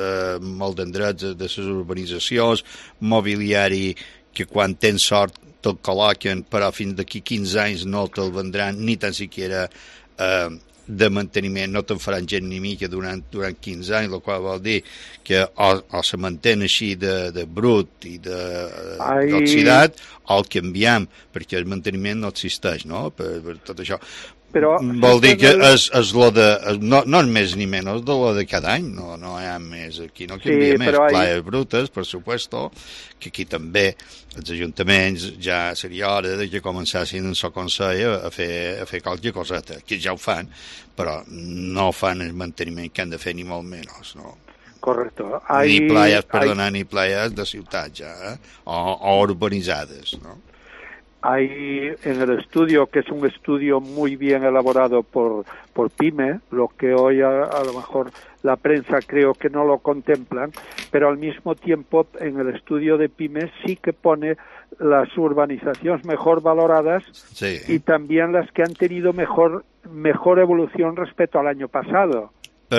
d'endrets de les urbanitzacions, mobiliari que quan tens sort te'l col·loquen, però fins d'aquí 15 anys no te'l vendran ni tan siquiera de manteniment, no te'n faran gent ni mica durant 15 anys, el qual vol dir que o se mantén així de brut i d'oxidat, o el canviem, perquè el manteniment no existeix, no?, per tot això. Però vol dir que és lo de, no és més ni menys de lo de cada any, no hi ha més, aquí no canvia més, playas brutes, per supuesto, que aquí també els ajuntaments ja seria hora de que començassin en el Consell a fer qualque coseta, que ja ho fan, però no fan el manteniment que han de fer ni molt menys, no? Correcto. Ni playas de ciutat ja, o urbanitzades, no? Hay en el estudio, que es un estudio muy bien elaborado por PIME, lo que hoy a lo mejor la prensa creo que no lo contemplan, pero al mismo tiempo en el estudio de PIME sí que pone las urbanizaciones mejor valoradas y también las que han tenido mejor evolución respecto al año pasado.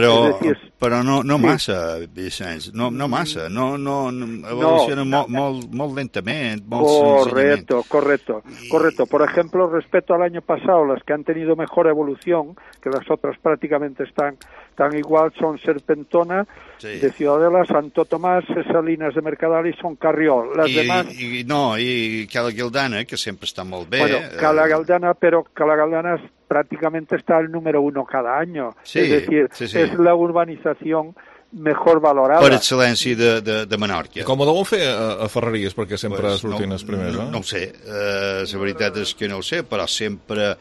Però no massa, Vicenç, no massa, no evolucionen molt lentament, molt senzillament. Correcto. Por ejemplo, respecto al año pasado, las que han tenido mejor evolución, que las otras prácticamente están igual, son Serpentona, de Ciudadela, Santo Tomás, Salinas de Mercadal i Son Carriol. Les demás... I Cala Galdana, que sempre està molt bé. Bueno, Cala Galdana prácticamente está el número 1 cada año. Sí, es decir, es la urbanización mejor valorada. Per excel·lència de Menorca. Com ho deuen fer a Ferreries, perquè sempre surtin els primers, No ho sé, la veritat és que no ho sé, però sempre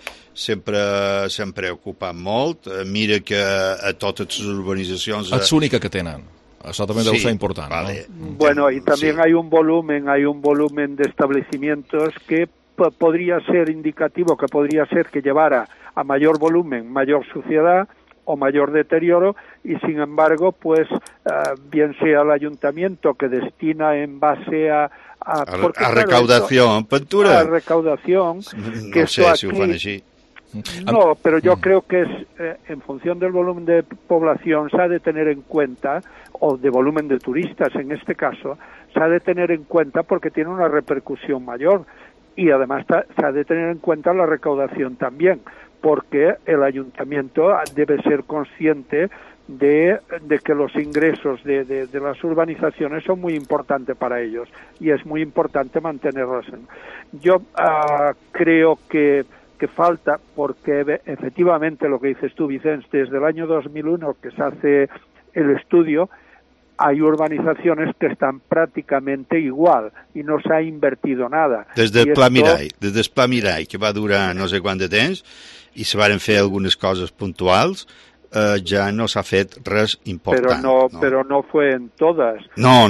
s'han preocupat molt. Mira que a totes les urbanitzacions... És l'única que tenen. Eso también debe ser importante. Vale. ¿no? Bueno, y también hay un volumen de establecimientos que podría ser indicativo, que podría ser que llevara a mayor volumen, mayor suciedad o mayor deterioro, y sin embargo, pues bien sea el ayuntamiento que destina en base a recaudación, pintura. A recaudación, que no sé si ho fan així. No, pero yo creo que es en función del volumen de población se ha de tener en cuenta, o de volumen de turistas en este caso, se ha de tener en cuenta porque tiene una repercusión mayor, y además se ha de tener en cuenta la recaudación también, porque el ayuntamiento debe ser consciente de que los ingresos de las urbanizaciones son muy importantes para ellos, y es muy importante mantenerlas. Yo creo que falta, porque efectivamente lo que dices tú, Vicens, desde el año 2001 que se hace el estudio, hay urbanizaciones que están prácticamente igual y no se ha invertido nada. Des del Pla Mirai, que va durar no sé quant de temps, i se varen fer algunes coses puntuals, ja no s'ha fet res important. Pero no fue en todas. No.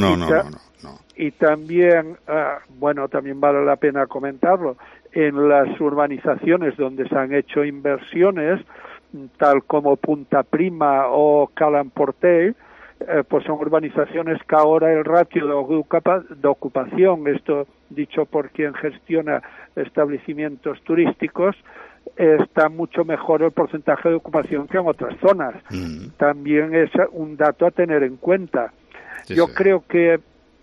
Y también, también vale la pena comentarlo, en las urbanizaciones donde se han hecho inversiones, tal como Punta Prima o Cala Portell, pues son urbanizaciones que ahora el ratio de ocupación, esto dicho por quien gestiona establecimientos turísticos, está mucho mejor el porcentaje de ocupación que en otras zonas. También es un dato a tener en cuenta. Yo creo que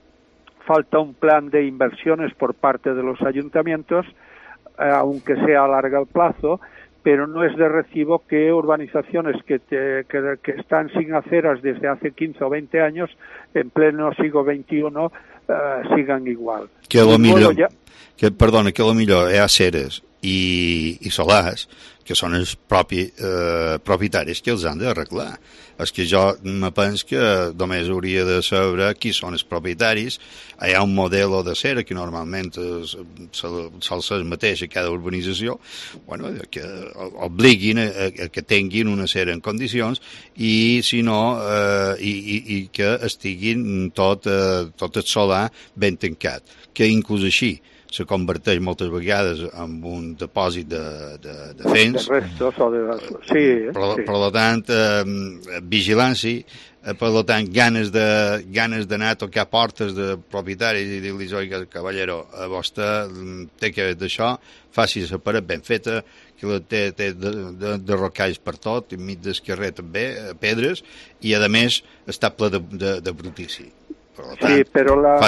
falta un plan de inversiones por parte de los ayuntamientos, aunque sea a largo plazo, pero no es de recibo que urbanizaciones que están sin aceras desde hace 15 o 20 años, en pleno siglo XXI, sigan igual. Que lo millor hi ha aceres i solars, que són els propietaris que els han d'arreglar. És que jo me penso que només hauria de saber qui són els propietaris. Hi ha un model de cera que normalment sol ser el mateix a cada urbanització, que obliguin a que tinguin una cera en condicions i, si no, i que estiguin tot el solar ben tancat, que inclús així se converteix moltes vegades en un depòsit de fens. De restos o de... Per tant, vigilància, per tant, ganes d'anar a tocar portes de propietaris i dir-los, oiga, caballero, a vostè té que haver d'això, faci la paret ben feta, que té de rocalls per tot, enmig del carrer també, pedres, i a més està ple de brutícia. Sí, pero la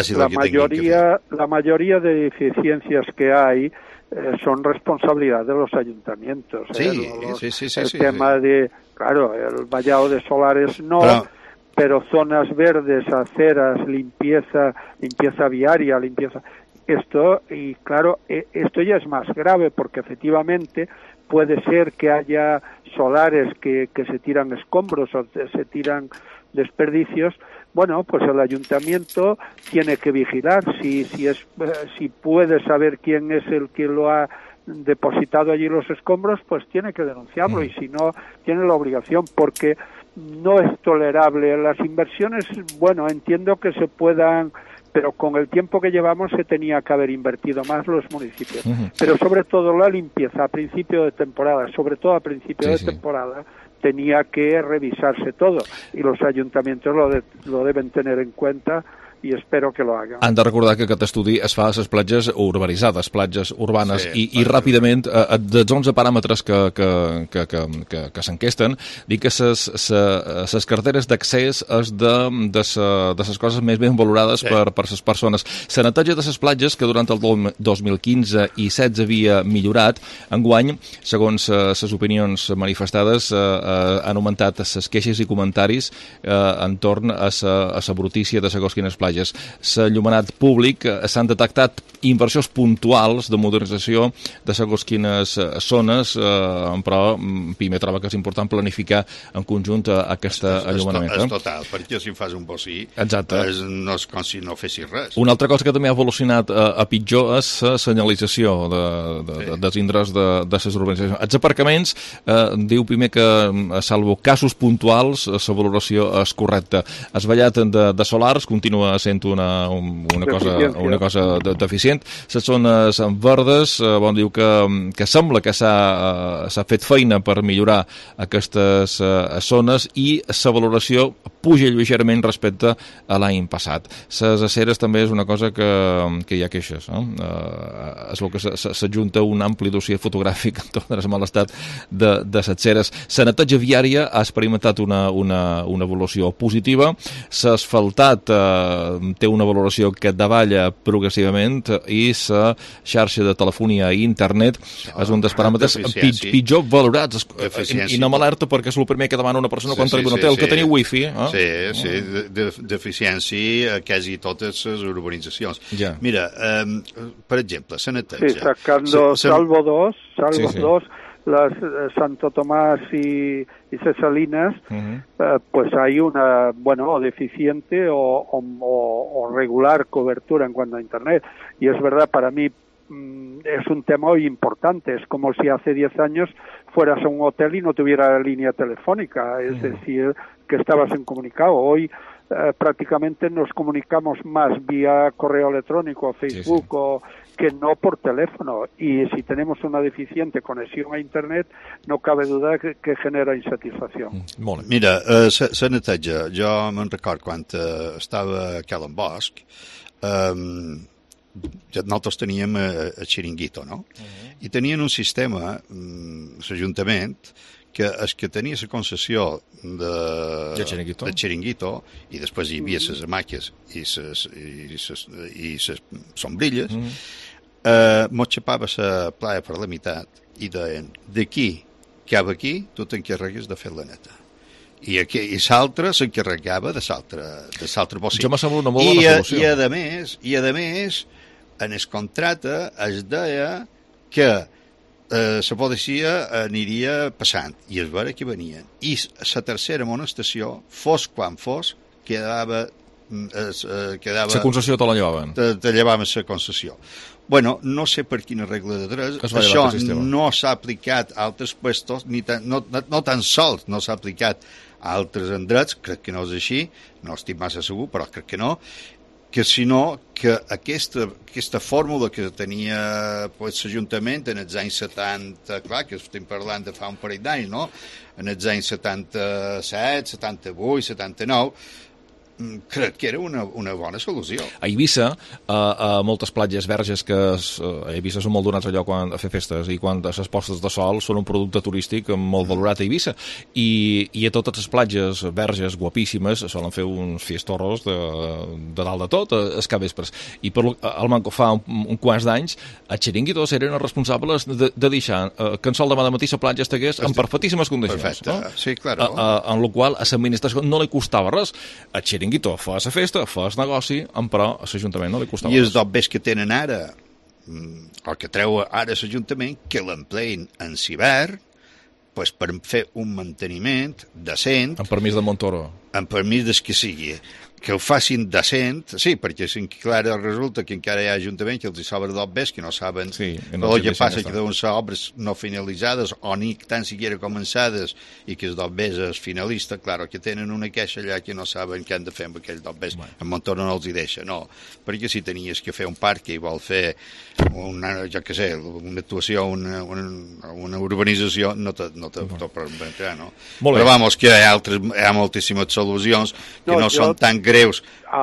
mayoría de deficiencias que hay son responsabilidad de los ayuntamientos. Sí. El tema de, claro, el vallado de solares no, pero zonas verdes, aceras, limpieza viaria, esto ya es más grave porque efectivamente puede ser que haya solares que se tiran escombros o se tiran desperdicios. Bueno, pues el ayuntamiento tiene que vigilar si puede saber quién es el que lo ha depositado allí los escombros, pues tiene que denunciarlo y si no, tiene la obligación, porque no es tolerable. Las inversiones, entiendo que se puedan, pero con el tiempo que llevamos se tenía que haber invertido más los municipios. Pero sobre todo la limpieza a principio de temporada, temporada, tenía que revisarse todo y los ayuntamientos lo deben tener en cuenta i espero que lo hagan. Han de recordar que aquest estudi es fa a les platges urbanitzades, platges urbanes, i ràpidament, dels 11 paràmetres que s'enquesten, dic que les carteres d'accés és de les coses més ben valorades per les persones. La neteja de les platges, que durant el 2015 i 2016 havia millorat, enguany, segons les opinions manifestades, han augmentat les queixes i comentaris entorn a la brutícia de segons quines platges. L'enllumenat públic, s'han detectat inversions puntuals de modernització de segons quines zones, però primer troba que és important planificar en conjunt aquest enllumenament. És total, perquè si fas un bocí no és com si no fessis res. Una altra cosa que també ha evolucionat a pitjor és la senyalització dels indrets de les urbanitzacions. Els aparcaments, diu primer que, salvo casos puntuals, la valoració és correcta. El vallat de solars continua sent una cosa deficient. Les zones verdes, diu que sembla que s'ha fet feina per millorar aquestes zones i la valoració puja lleugerament respecte a l'any passat. Les aceres també és una cosa que hi ha queixes. És el que s'adjunta un ampli dossier fotogràfic en tot el mal estat de les aceres. La neteja viària ha experimentat una evolució positiva. L'asfaltat té una valoració que davalla progressivament i la xarxa de telefonia i internet és un dels paràmetres pitjor valorats. I no m'alerta perquè és el primer que demana una persona quan arriba a un hotel, que teniu wifi. Sí, deficiència a quasi totes les urbanitzacions. Mira, per exemple, la neteja. Sí, sacando Salvo 2, las Santo Tomás y Cesalinas, pues hay una, deficiente o regular cobertura en cuanto a Internet. Y es verdad, para mí es un tema hoy importante. Es como si hace 10 años fueras a un hotel y no tuviera línea telefónica, es decir, que estabas incomunicado. Hoy prácticamente nos comunicamos más vía correo electrónico, Facebook, o que no por teléfono. Y si tenemos una deficiente conexión a Internet, no cabe duda que genera insatisfacció. Mira, la neteja, jo me'n record quan estava a Calen Bosch, nosaltres teníem el Chiringuito, no? I tenien un sistema, l'Ajuntament, que els que tenia la concessió de Chiringuito, i després hi havia les hamaques i les sombrilles, mos xapava la playa per la meitat i deien, d'aquí cap aquí tu t'encarregues de fer la neta. I l'altre s'encarregava de l'altre bossi. Jo m'ha semblat una molt bona solució. I a més, en el contracte es deia que la policia aniria passant i es veure que venien. I la tercera amonestació, fos quan fos, quedava la concessió te la llevaven. Te llevaven la concessió. Bueno, no sé per quina regla de tres, això no s'ha aplicat a altres puestos, no tan sols no s'ha aplicat a altres endrets, crec que no és així, no estic massa segur, però crec que no, sinó que aquesta fórmula que tenia l'Ajuntament en els anys 70, clar que estem parlant de fa un parell d'anys, no? En els anys 77, 78, 79, crec que era una bona solució. A Eivissa, a moltes platges verges que a Eivissa són molt donats allò a fer festes i quan les postes de sol són un producte turístic molt valorat a Eivissa i a totes les platges verges guapíssimes solen fer uns fiestorros de dalt de tot els capvespres i al manco fa un quants d'anys els xiringuitos eren els responsables de deixar que en sol demà de matí la platja estigués en perfectíssimes condicions. Perfecte, sí, claro. En la qual a l'administració no li costava res el xiringuito fa la festa, fa el negoci, però a l'Ajuntament no li costava res. I els dobbers que tenen ara, o que treu ara l'Ajuntament, que l'empleïn en l'hivern, per fer un manteniment decent. Amb permís de Montoro. Amb permís del que sigui. Que ho facin decent, sí, perquè clar, resulta que encara hi ha ajuntaments que els hi sobra dobbers que no saben el que passa, que deuen ser obres no finalitzades o ni tan siquiera començades i que els dobbers és finalista, clar, que tenen una queixa allà que no saben què han de fer amb aquells dobbers. En Montoro no els hi deixa, no, perquè si tenies que fer un parc i vol fer una actuació, una urbanització, no te permetrà, no? Però vamos, que hi ha moltíssimes solucions que no són tan greus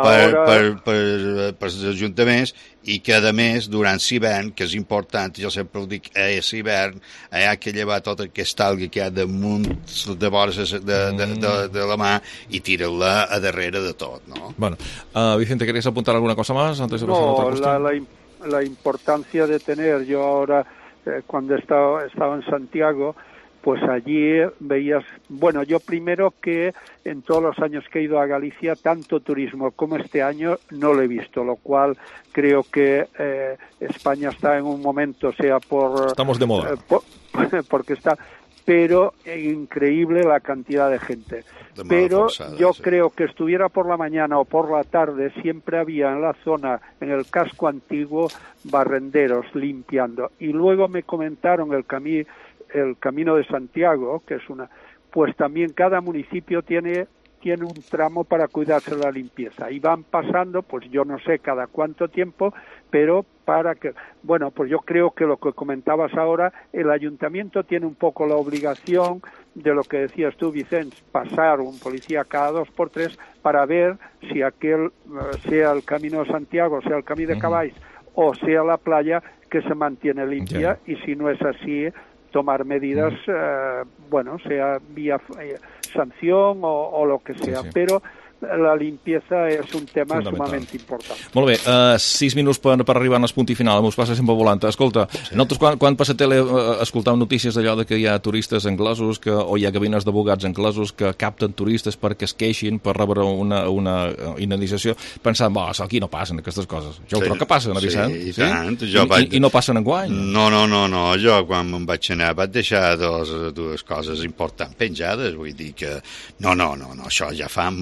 per als ajuntaments i que, a més, durant l'hivern, que és important, jo sempre ho dic, a l'hivern hi ha que llevar tot aquesta alga que hi ha damunt de vores de la mà i tirar-la a darrere de tot, no? Bueno, Vicente, ¿querías apuntar alguna cosa más antes de pasar a otra cuestión? La importancia de tener, yo ahora, cuando estaba en Santiago, pues allí veías, bueno, yo primero que en todos los años que he ido a Galicia, tanto turismo como este año no lo he visto, lo cual creo que España está en un momento, sea por... Estamos de moda. Porque está... Pero increíble la cantidad de gente. Pero yo creo que estuviera por la mañana o por la tarde, siempre había en la zona, en el casco antiguo, barrenderos limpiando. Y luego me comentaron el Camino de Santiago, que es pues también cada municipio tiene un tramo para cuidarse la limpieza y van pasando, pues yo no sé cada cuánto tiempo, pero para que, bueno, pues yo creo que lo que comentabas ahora, el ayuntamiento tiene un poco la obligación de lo que decías tú, Vicente, pasar un policía cada 2 por 3 para ver si aquel, sea el Camino de Santiago, sea el Camino de Caballs o sea la playa, que se mantiene limpia y si no es así, tomar medidas, bueno, sea vía sanción o lo que sea, pero la limpieza és un tema sumament important. Molt bé, 6 minuts per arribar al punt i final, m'ho passa sempre volant. Escolta, nosaltres quan passa tele escoltàvem notícies d'allò que hi ha turistes anglesos o hi ha cabines d'abogats anglesos que capten turistes perquè es queixin per rebre una indemnització, pensant, aquí no passen aquestes coses. Jo crec que passen, Vicent? Sí, i tant. I no passen enguany? No, jo quan me'n vaig anar vaig deixar dues coses importants penjades, vull dir que no, això ja fa moltíssim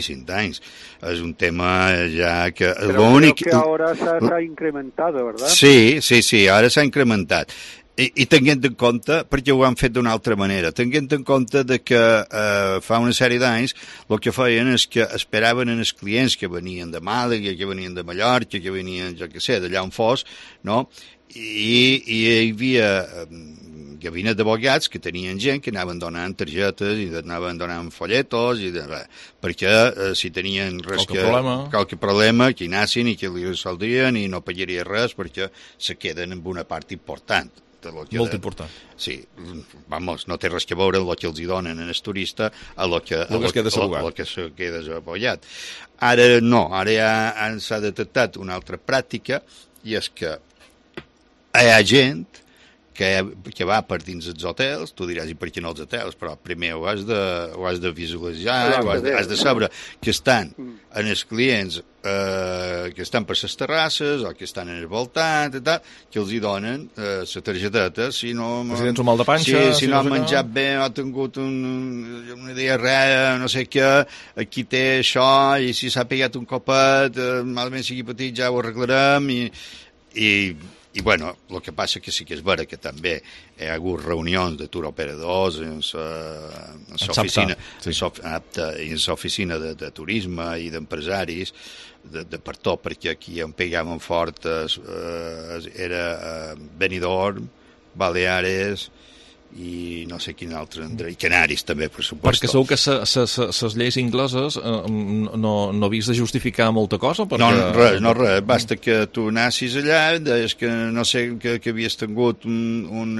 25 anys. És un tema ja que... Però creo que ahora s'ha incrementat, ¿verdad? Sí, ara s'ha incrementat. I tenint en compte, perquè ho han fet d'una altra manera, tenint en compte de que fa una sèrie d'anys el que feien és que esperaven en els clients que venien de Màlaga, que venien de Mallorca, que venien, jo què sé, d'allà on fos, no? I hi havia gabinet d'abogats que tenien gent que anaven donant targetes i anaven donant folletos perquè si tenien qualque problema que hi anessin i que li resoldrien i no pagaria res perquè se queden amb una part important. Molt important. Sí, vamos, no té res que veure el que els hi donen en el turista a lo que se queda apoyat. Ara no, ara s'ha detectat una altra pràctica i és que hi ha gent que va per dins els hotels, tu diràs, i per què no els hotels? Però primer ho has de visualitzar, has de saber que estan en els clients que estan per les terrasses o que estan en el voltant, que els hi donen la targeteta, si no... Si tens un mal de panxa... Si no han menjat bé o ha tingut una diarrea, no sé què, aquí té això, i si s'ha pegat un copet, malament sigui petit, ja ho arreglarem, i bueno, el que passa que sí que és vera que també hi ha hagut reunions de turoperadors en l'oficina de turisme i d'empresaris de per tot, perquè aquí on pegaven fort era Benidorm, Baleares i no sé quin altre, i Canaris també, per suposo. Perquè segur que les lleis ingleses no havies de justificar molta cosa? No, res, basta que tu anessis allà, deies que no sé, que havies tingut un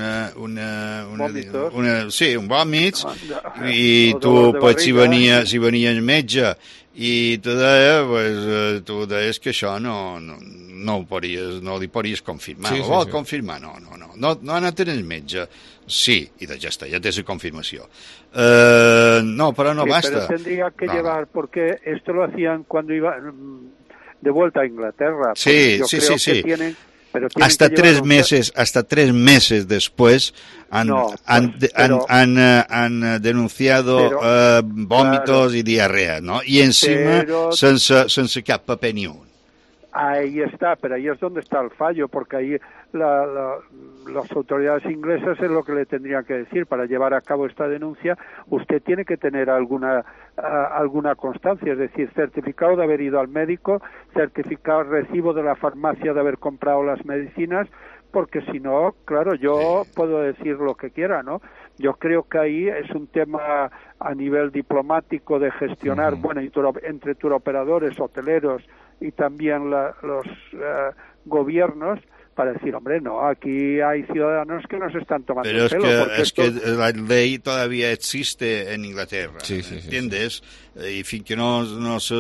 vòmit, i tu, pues, si venia el metge i te deia, pues, tu deies que això no li podies confirmar. Vol confirmar? No ha anat en el metge. Sí, y ya está, ya te doy confirmación. No, pero no basta. Pero tendría que llevar, porque esto lo hacían cuando iba de vuelta a Inglaterra. Sí. Hasta 3 meses después han denunciado vómitos y diarrea, ¿no? Y encima sense cap paper ni un. Ahí está, pero ahí es donde está el fallo, porque ahí las autoridades inglesas es lo que le tendrían que decir. Para llevar a cabo esta denuncia, usted tiene que tener alguna constancia, es decir, certificado de haber ido al médico, certificado, recibo de la farmacia de haber comprado las medicinas, porque si no, claro, yo puedo decir lo que quiera, ¿no? Yo creo que ahí es un tema a nivel diplomático de gestionar, bueno, entre turoperadores, hoteleros y también los gobiernos, para decir, hombre, no, aquí hay ciudadanos que nos están tomando el pelo. Pero es que la ley todavía existe en Inglaterra, ¿entiendes? I fins que no se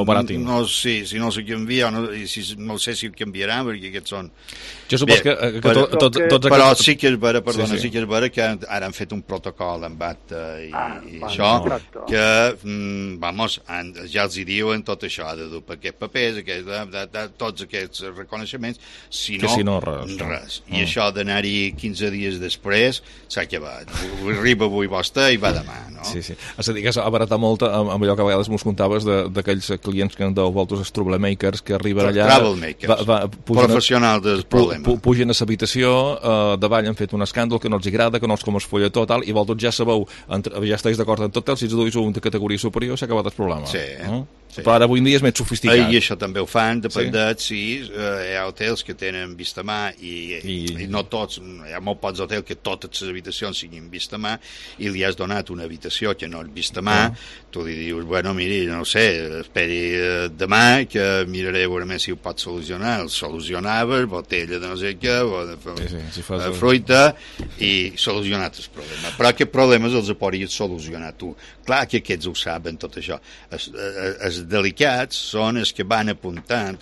canvia, no sé si canviarà, perquè aquests són... Jo supos que però sí que és vera, sí que és vera que ara han fet un protocol amb ACTA i això, que, vamos, ja els hi diuen tot això, de dur aquests papers, tots aquests reconeixements, si no, res. I això d'anar-hi 15 dies després s'ha acabat. Arriba avui vostè i va demà, no? Sí. És a dir, que s'ha abaratat molt amb allò que a vegades mos contaves d'aquells clients que han deu voltes els troublemakers que arriben allà... Travelmakers, professionals del problema. Pugen a l'habitació, davall han fet un escàndol que no els agrada, que no els com es folletó, tal, i vosaltres ja sabeu, ja estàs d'acord en tot, si ets duis un de categoria superior s'ha acabat el problema. Però ara avui en dia és més sofisticat. I això també ho fan, dependent si hi ha hotels que tenen vista mà i no tots, hi ha molt pocs hotels que totes les habitacions siguin vista mà i li has donat una habitació que no és vista mà, tu li dius, bueno, miri, no sé, esperi demà que miraré a veure si ho pot solucionar. El solucionaves, botella de no sé què, fruita, i solucionat el problema. Però aquests problemes els podries solucionar tu. Clar que aquests ho saben, tot això. Els delicats són els que van apuntant,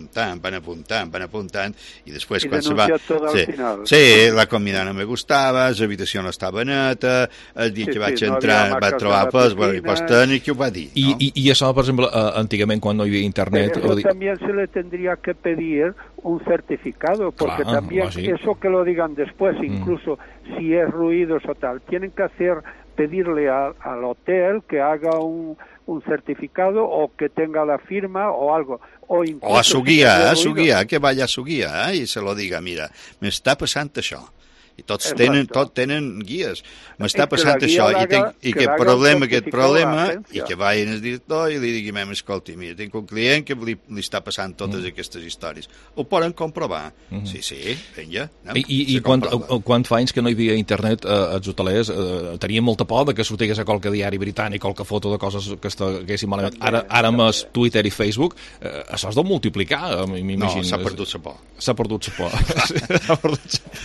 i després quan se va... Sí, la comida no me gustava, l'habitació no estava neta, el dia que vaig entrar va trobar pes, i postant, i qui ho va dir, no? I això, per exemple, antigament quan no hi havia internet... Eso también se le tendría que pedir un certificado, porque también eso que lo digan después, incluso si es ruidos o tal, tienen que pedirle al hotel que haga un certificado o que tenga la firma o algo. O a su guía, que vaya a su guía y se lo diga, mira, m'està passant això. I tots tenen guies. M'està passant això i que problema aquest problema i que vagin al director i li diguin, escolti, mira, tinc un client que li està passant totes aquestes històries. Ho poden comprovar. Sí, vinga. I quan fa anys que no hi havia internet als hotelers, tenia molta por que sortigués a qualque diari britànic, qualque foto de coses que estiguessin malament. Ara amb Twitter i Facebook això es deu multiplicar, m'imagino. No, s'ha perdut la por. S'ha perdut la por.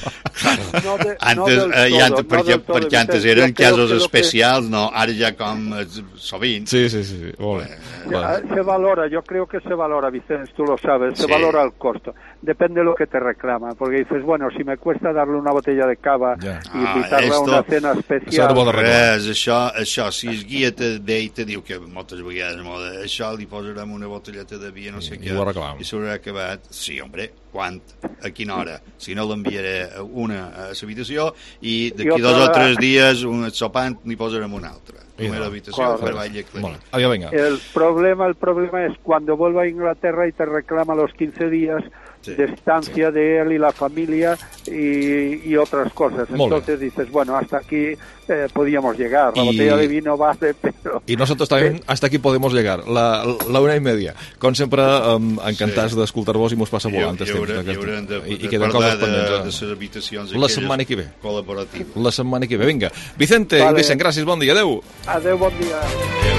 Perquè antes eren casos especials, no, ara ja com sovint. Sí, molt bé. Se valora, yo creo que se valora, Vicente, tú lo sabes, se valora el costo. Depende de lo que te reclama, porque dices, bueno, si me cuesta darle una botella de cava y invitarla a una cena especial... Això, si el guia te diu que moltes vegades això li posarem una botelleta de vi, no sé què, i s'haurà acabat, sí, hombre, quan, a quina hora? Si no l'enviaré una a l'habitació i d'aquí 2 o 3 dies un sopant n'hi posarem una altra. Primera habitación, el problema es cuando vuelva a Inglaterra y te reclama los 15 días de estancia de él y la familia y otras cosas. Entonces dices, bueno, hasta aquí podíamos llegar. La botella de vino vale, pero... Y nosotros también hasta aquí podemos llegar. La 1:30. Com sempre, encantats d'escoltar-vos i mos passa volant el temps. I queden coses pendents. La setmana que ve. Col·laborativa. La setmana que ve. Vinga. Vicente, gràcies, bon dia. Adéu. Adéu, bon dia.